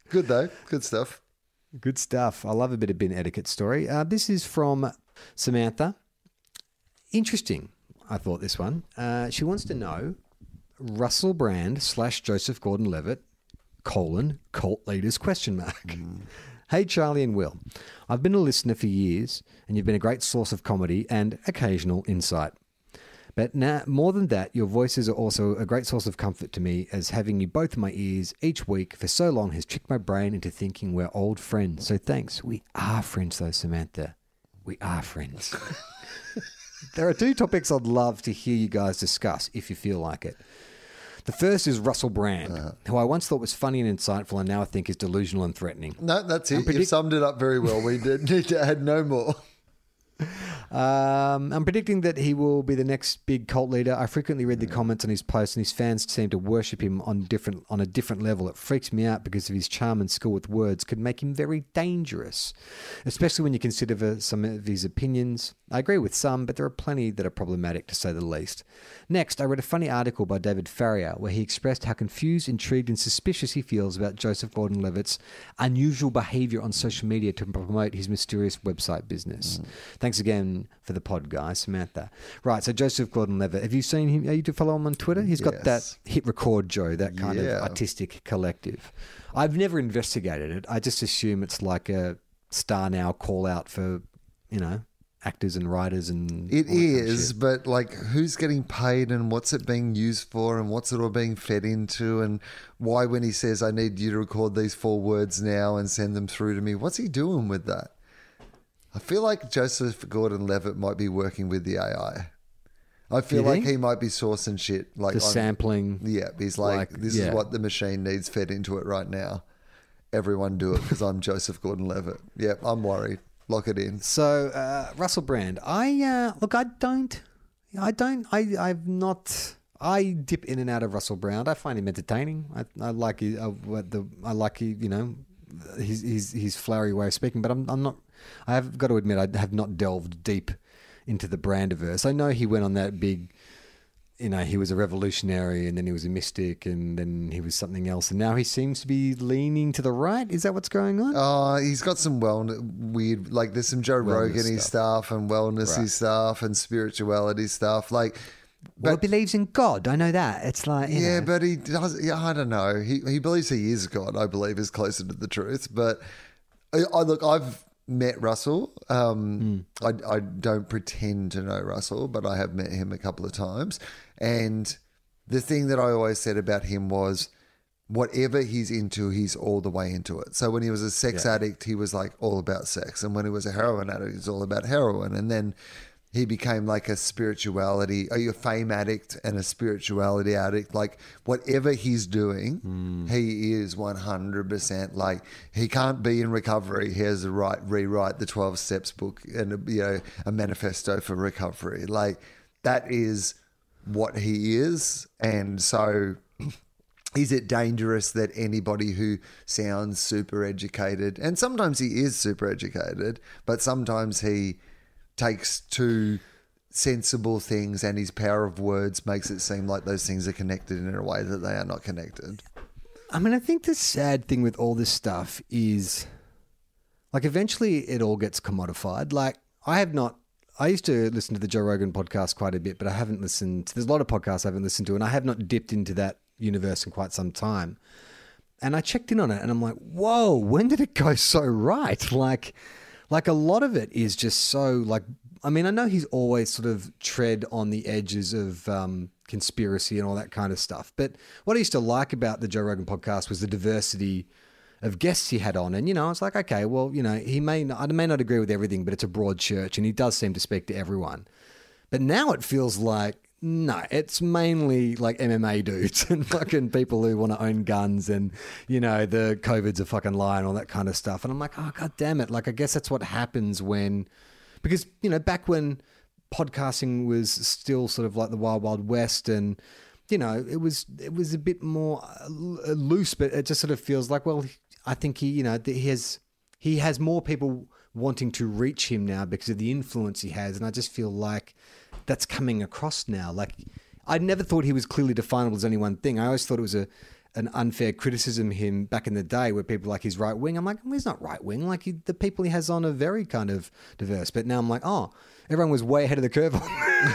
Good though. Good stuff. Good stuff. I love a bit of bin etiquette story. Uh, this is from Samantha. Interesting, I thought this one. Uh, she wants to know Russell Brand slash Joseph Gordon-Levitt, colon, cult leaders, question mark. Mm. Hey, Charlie and Will. I've been a listener for years, and you've been a great source of comedy and occasional insight. But now, more than that, your voices are also a great source of comfort to me, as having you both in my ears each week for so long has tricked my brain into thinking we're old friends. So thanks. We are friends, though, Samantha. We are friends. There are two topics I'd love to hear you guys discuss, if you feel like it. The first is Russell Brand, uh-huh. who I once thought was funny and insightful and now I think is delusional and threatening. No, that's it. Predict- You've summed it up very well. We did need to add no more. Um, I'm predicting that he will be the next big cult leader. I frequently read the comments on his posts, and his fans seem to worship him on different on a different level. It freaks me out because of his charm and skill with words could make him very dangerous, especially when you consider some of his opinions. I agree with some, but there are plenty that are problematic, to say the least. Next, I read a funny article by David Farrier where he expressed how confused, intrigued, and suspicious he feels about Joseph Gordon-Levitt's unusual behaviour on social media to promote his mysterious website business. Mm. Thanks again for the pod, guys. Samantha. Right, so Joseph Gordon-Levitt. Have you seen him? Are you to follow him on Twitter? He's got yes. that Hit Record Joe, that kind yeah. of artistic collective. I've never investigated it. I just assume it's like a Star Now call out for, you know, actors and writers and it is, kind of but like who's getting paid and what's it being used for and what's it all being fed into, and why when he says I need you to record these four words now and send them through to me, what's he doing with that? I feel like Joseph Gordon-Levitt might be working with the A I. I feel like he might be sourcing shit like the on, sampling. Yeah, he's like, like this yeah. is what the machine needs fed into it right now. Everyone do it because I'm Joseph Gordon-Levitt. Yeah, I'm worried. Lock it in. So, uh, Russell Brand, I uh, look, I don't, I don't, I, I've not, I dip in and out of Russell Brand. I find him entertaining. I, I like, his, uh, the, I like, his, you know, his, his his flowery way of speaking. But I'm, I'm not. I have got to admit, I have not delved deep into the Brandiverse. I know he went on that big. You know, he was a revolutionary and then he was a mystic and then he was something else. And now he seems to be leaning to the right. Is that what's going on? Oh, uh, he's got some wellness, weird, like there's some Joe Rogan-y stuff. stuff and wellnessy right. stuff and spirituality stuff. Like, but well, he believes in God. I know that. It's like, you yeah, know. but he does, yeah, I don't know. He, he believes he is God, I believe is closer to the truth. But I, I look, I've met Russell. Um, mm. I, I don't pretend to know Russell, but I have met him a couple of times. And the thing that I always said about him was whatever he's into, he's all the way into it. So when he was a sex yeah. addict, he was like all about sex. And when he was a heroin addict, he was all about heroin. And then he became like a spirituality, a fame addict and a spirituality addict. Like whatever he's doing, mm. he is one hundred percent like he can't be in recovery. He has to write, rewrite the twelve steps book and, you know, a manifesto for recovery. Like that is what he is. And so is it dangerous that anybody who sounds super educated, and sometimes he is super educated, but sometimes he takes two sensible things and his power of words makes it seem like those things are connected in a way that they are not connected? I mean, I think the sad thing with all this stuff is like eventually it all gets commodified. Like I have not I used to listen to the Joe Rogan podcast quite a bit, but I haven't listened. There's a lot of podcasts I haven't listened to, and I have not dipped into that universe in quite some time. And I checked in on it, and I'm like, whoa, when did it go so right? Like, like a lot of it is just so like, I mean, I know he's always sort of tread on the edges of um, conspiracy and all that kind of stuff. But what I used to like about the Joe Rogan podcast was the diversity of guests he had on. And, you know, I was like, okay, well, you know, he may not, I may not agree with everything, but it's a broad church and he does seem to speak to everyone. But now it feels like, no, it's mainly like M M A dudes and fucking people who want to own guns and, you know, the COVID's a fucking lie and all that kind of stuff. And I'm like, oh, God damn it. Like, I guess that's what happens when, because, you know, back when podcasting was still sort of like the Wild Wild West and, you know, it was, it was a bit more loose, but it just sort of feels like, well, I think he, you know, he has, he has more people wanting to reach him now because of the influence he has. And I just feel like that's coming across now. Like I never thought he was clearly definable as any one thing. I always thought it was a, an unfair criticism of him back in the day where people were like he's right wing. I'm like, well, he's not right wing. Like he, the people he has on are very kind of diverse. But now I'm like, oh, everyone was way ahead of the curve on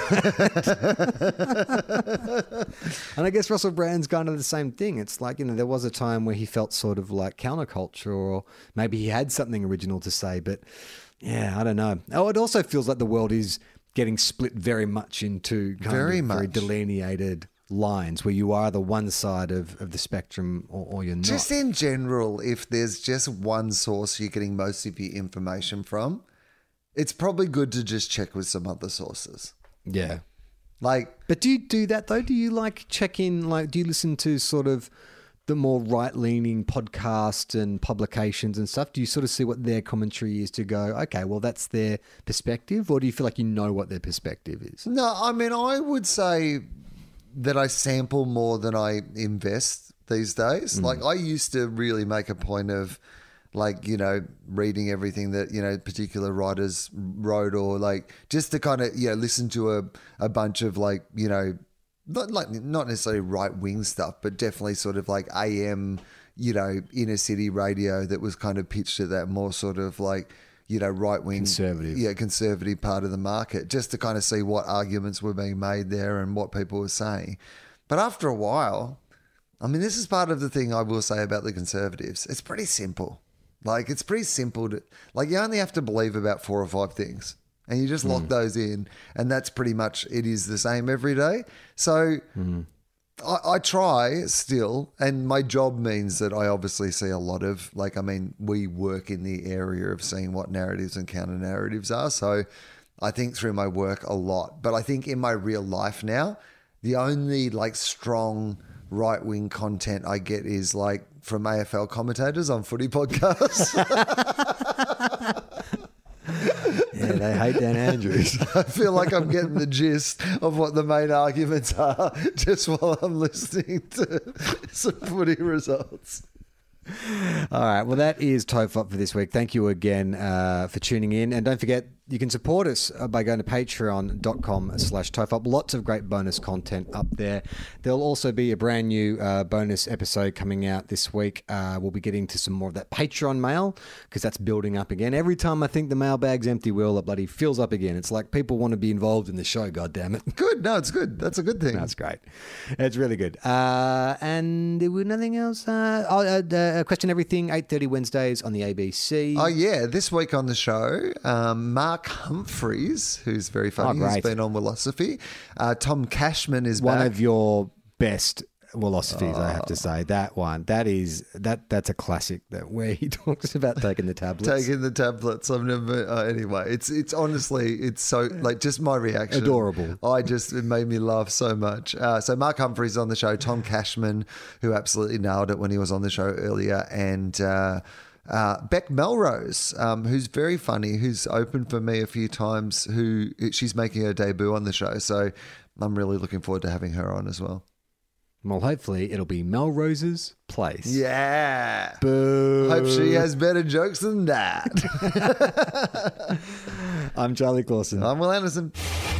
that. And I guess Russell Brand's kind of the same thing. It's like, you know, there was a time where he felt sort of like counterculture, or maybe he had something original to say. But yeah, I don't know. Oh, it also feels like the world is getting split very much into kind Very of very much. delineated lines where you are the one side of, of the spectrum or, or you're not. Just in general, if there's just one source you're getting most of your information from, it's probably good to just check with some other sources. Yeah. Like, But do you do that though? Do you like check in, like, do you listen to sort of the more right-leaning podcasts and publications and stuff? Do you sort of see what their commentary is to go, okay, well, that's their perspective? Or do you feel like you know what their perspective is? no, I mean, I would say that I sample more than I invest these days. Like, I used to really make a point of, like, you know, reading everything that, you know, particular writers wrote, or like just to kind of, you know, listen to a, a bunch of like, you know, not like not necessarily right wing stuff, but definitely sort of like A M, you know, inner city radio that was kind of pitched at that more sort of like, you know, right wing, Conservative. yeah, conservative part of the market, just to kind of see what arguments were being made there and what people were saying. But after a while, I mean, this is part of the thing I will say about the Conservatives. It's pretty simple. Like, it's pretty simple to, like, you only have to believe about four or five things and you just lock those in, and that's pretty much, it is the same every day. So I, I try still, and my job means that I obviously see a lot of, like, I mean, we work in the area of seeing what narratives and counter narratives are. So I think through my work a lot, but I think in my real life now, the only like strong right wing content I get is like from A F L commentators on footy podcasts. Yeah, they hate Dan Andrews. I feel like I'm getting the gist of what the main arguments are just while I'm listening to some footy results. All right. Well, that is Tofop for this week. Thank you again uh, for tuning in. And don't forget, you can support us by going to patreon.com slash Tofop. Lots of great bonus content up there. There'll also be a brand new uh, bonus episode coming out this week. Uh, we'll be getting to some more of that Patreon mail because that's building up again. Every time I think the mailbag's empty, Will, it bloody fills up again. It's like people want to be involved in the show, goddammit. Good. No, it's good. That's a good thing. That's great. It's really good. Uh, and there was nothing else. Uh, oh, uh, uh, Question Everything, eight thirty Wednesdays on the A B C. Oh, yeah. This week on the show, um, Mark Humphreys, who's very funny, Oh, who's great. been on Philosophy. Uh, Tom Cashman is One back. of your best philosophies, I have to say. That one, that is that that's a classic. That where he talks about taking the tablets. Taking the tablets. I've never. Uh, anyway, it's it's honestly, it's so like just my reaction. Adorable. I just it made me laugh so much. Uh, so Mark Humphreys on the show. Tom Cashman, who absolutely nailed it when he was on the show earlier, and. Uh, Uh, Beck Melrose, um, who's very funny, who's opened for me a few times, who she's making her debut on the show. So I'm really looking forward to having her on as well. Well, hopefully it'll be Melrose's Place. Yeah. Boo. Hope she has better jokes than that. I'm Charlie Clausen. I'm Will Anderson.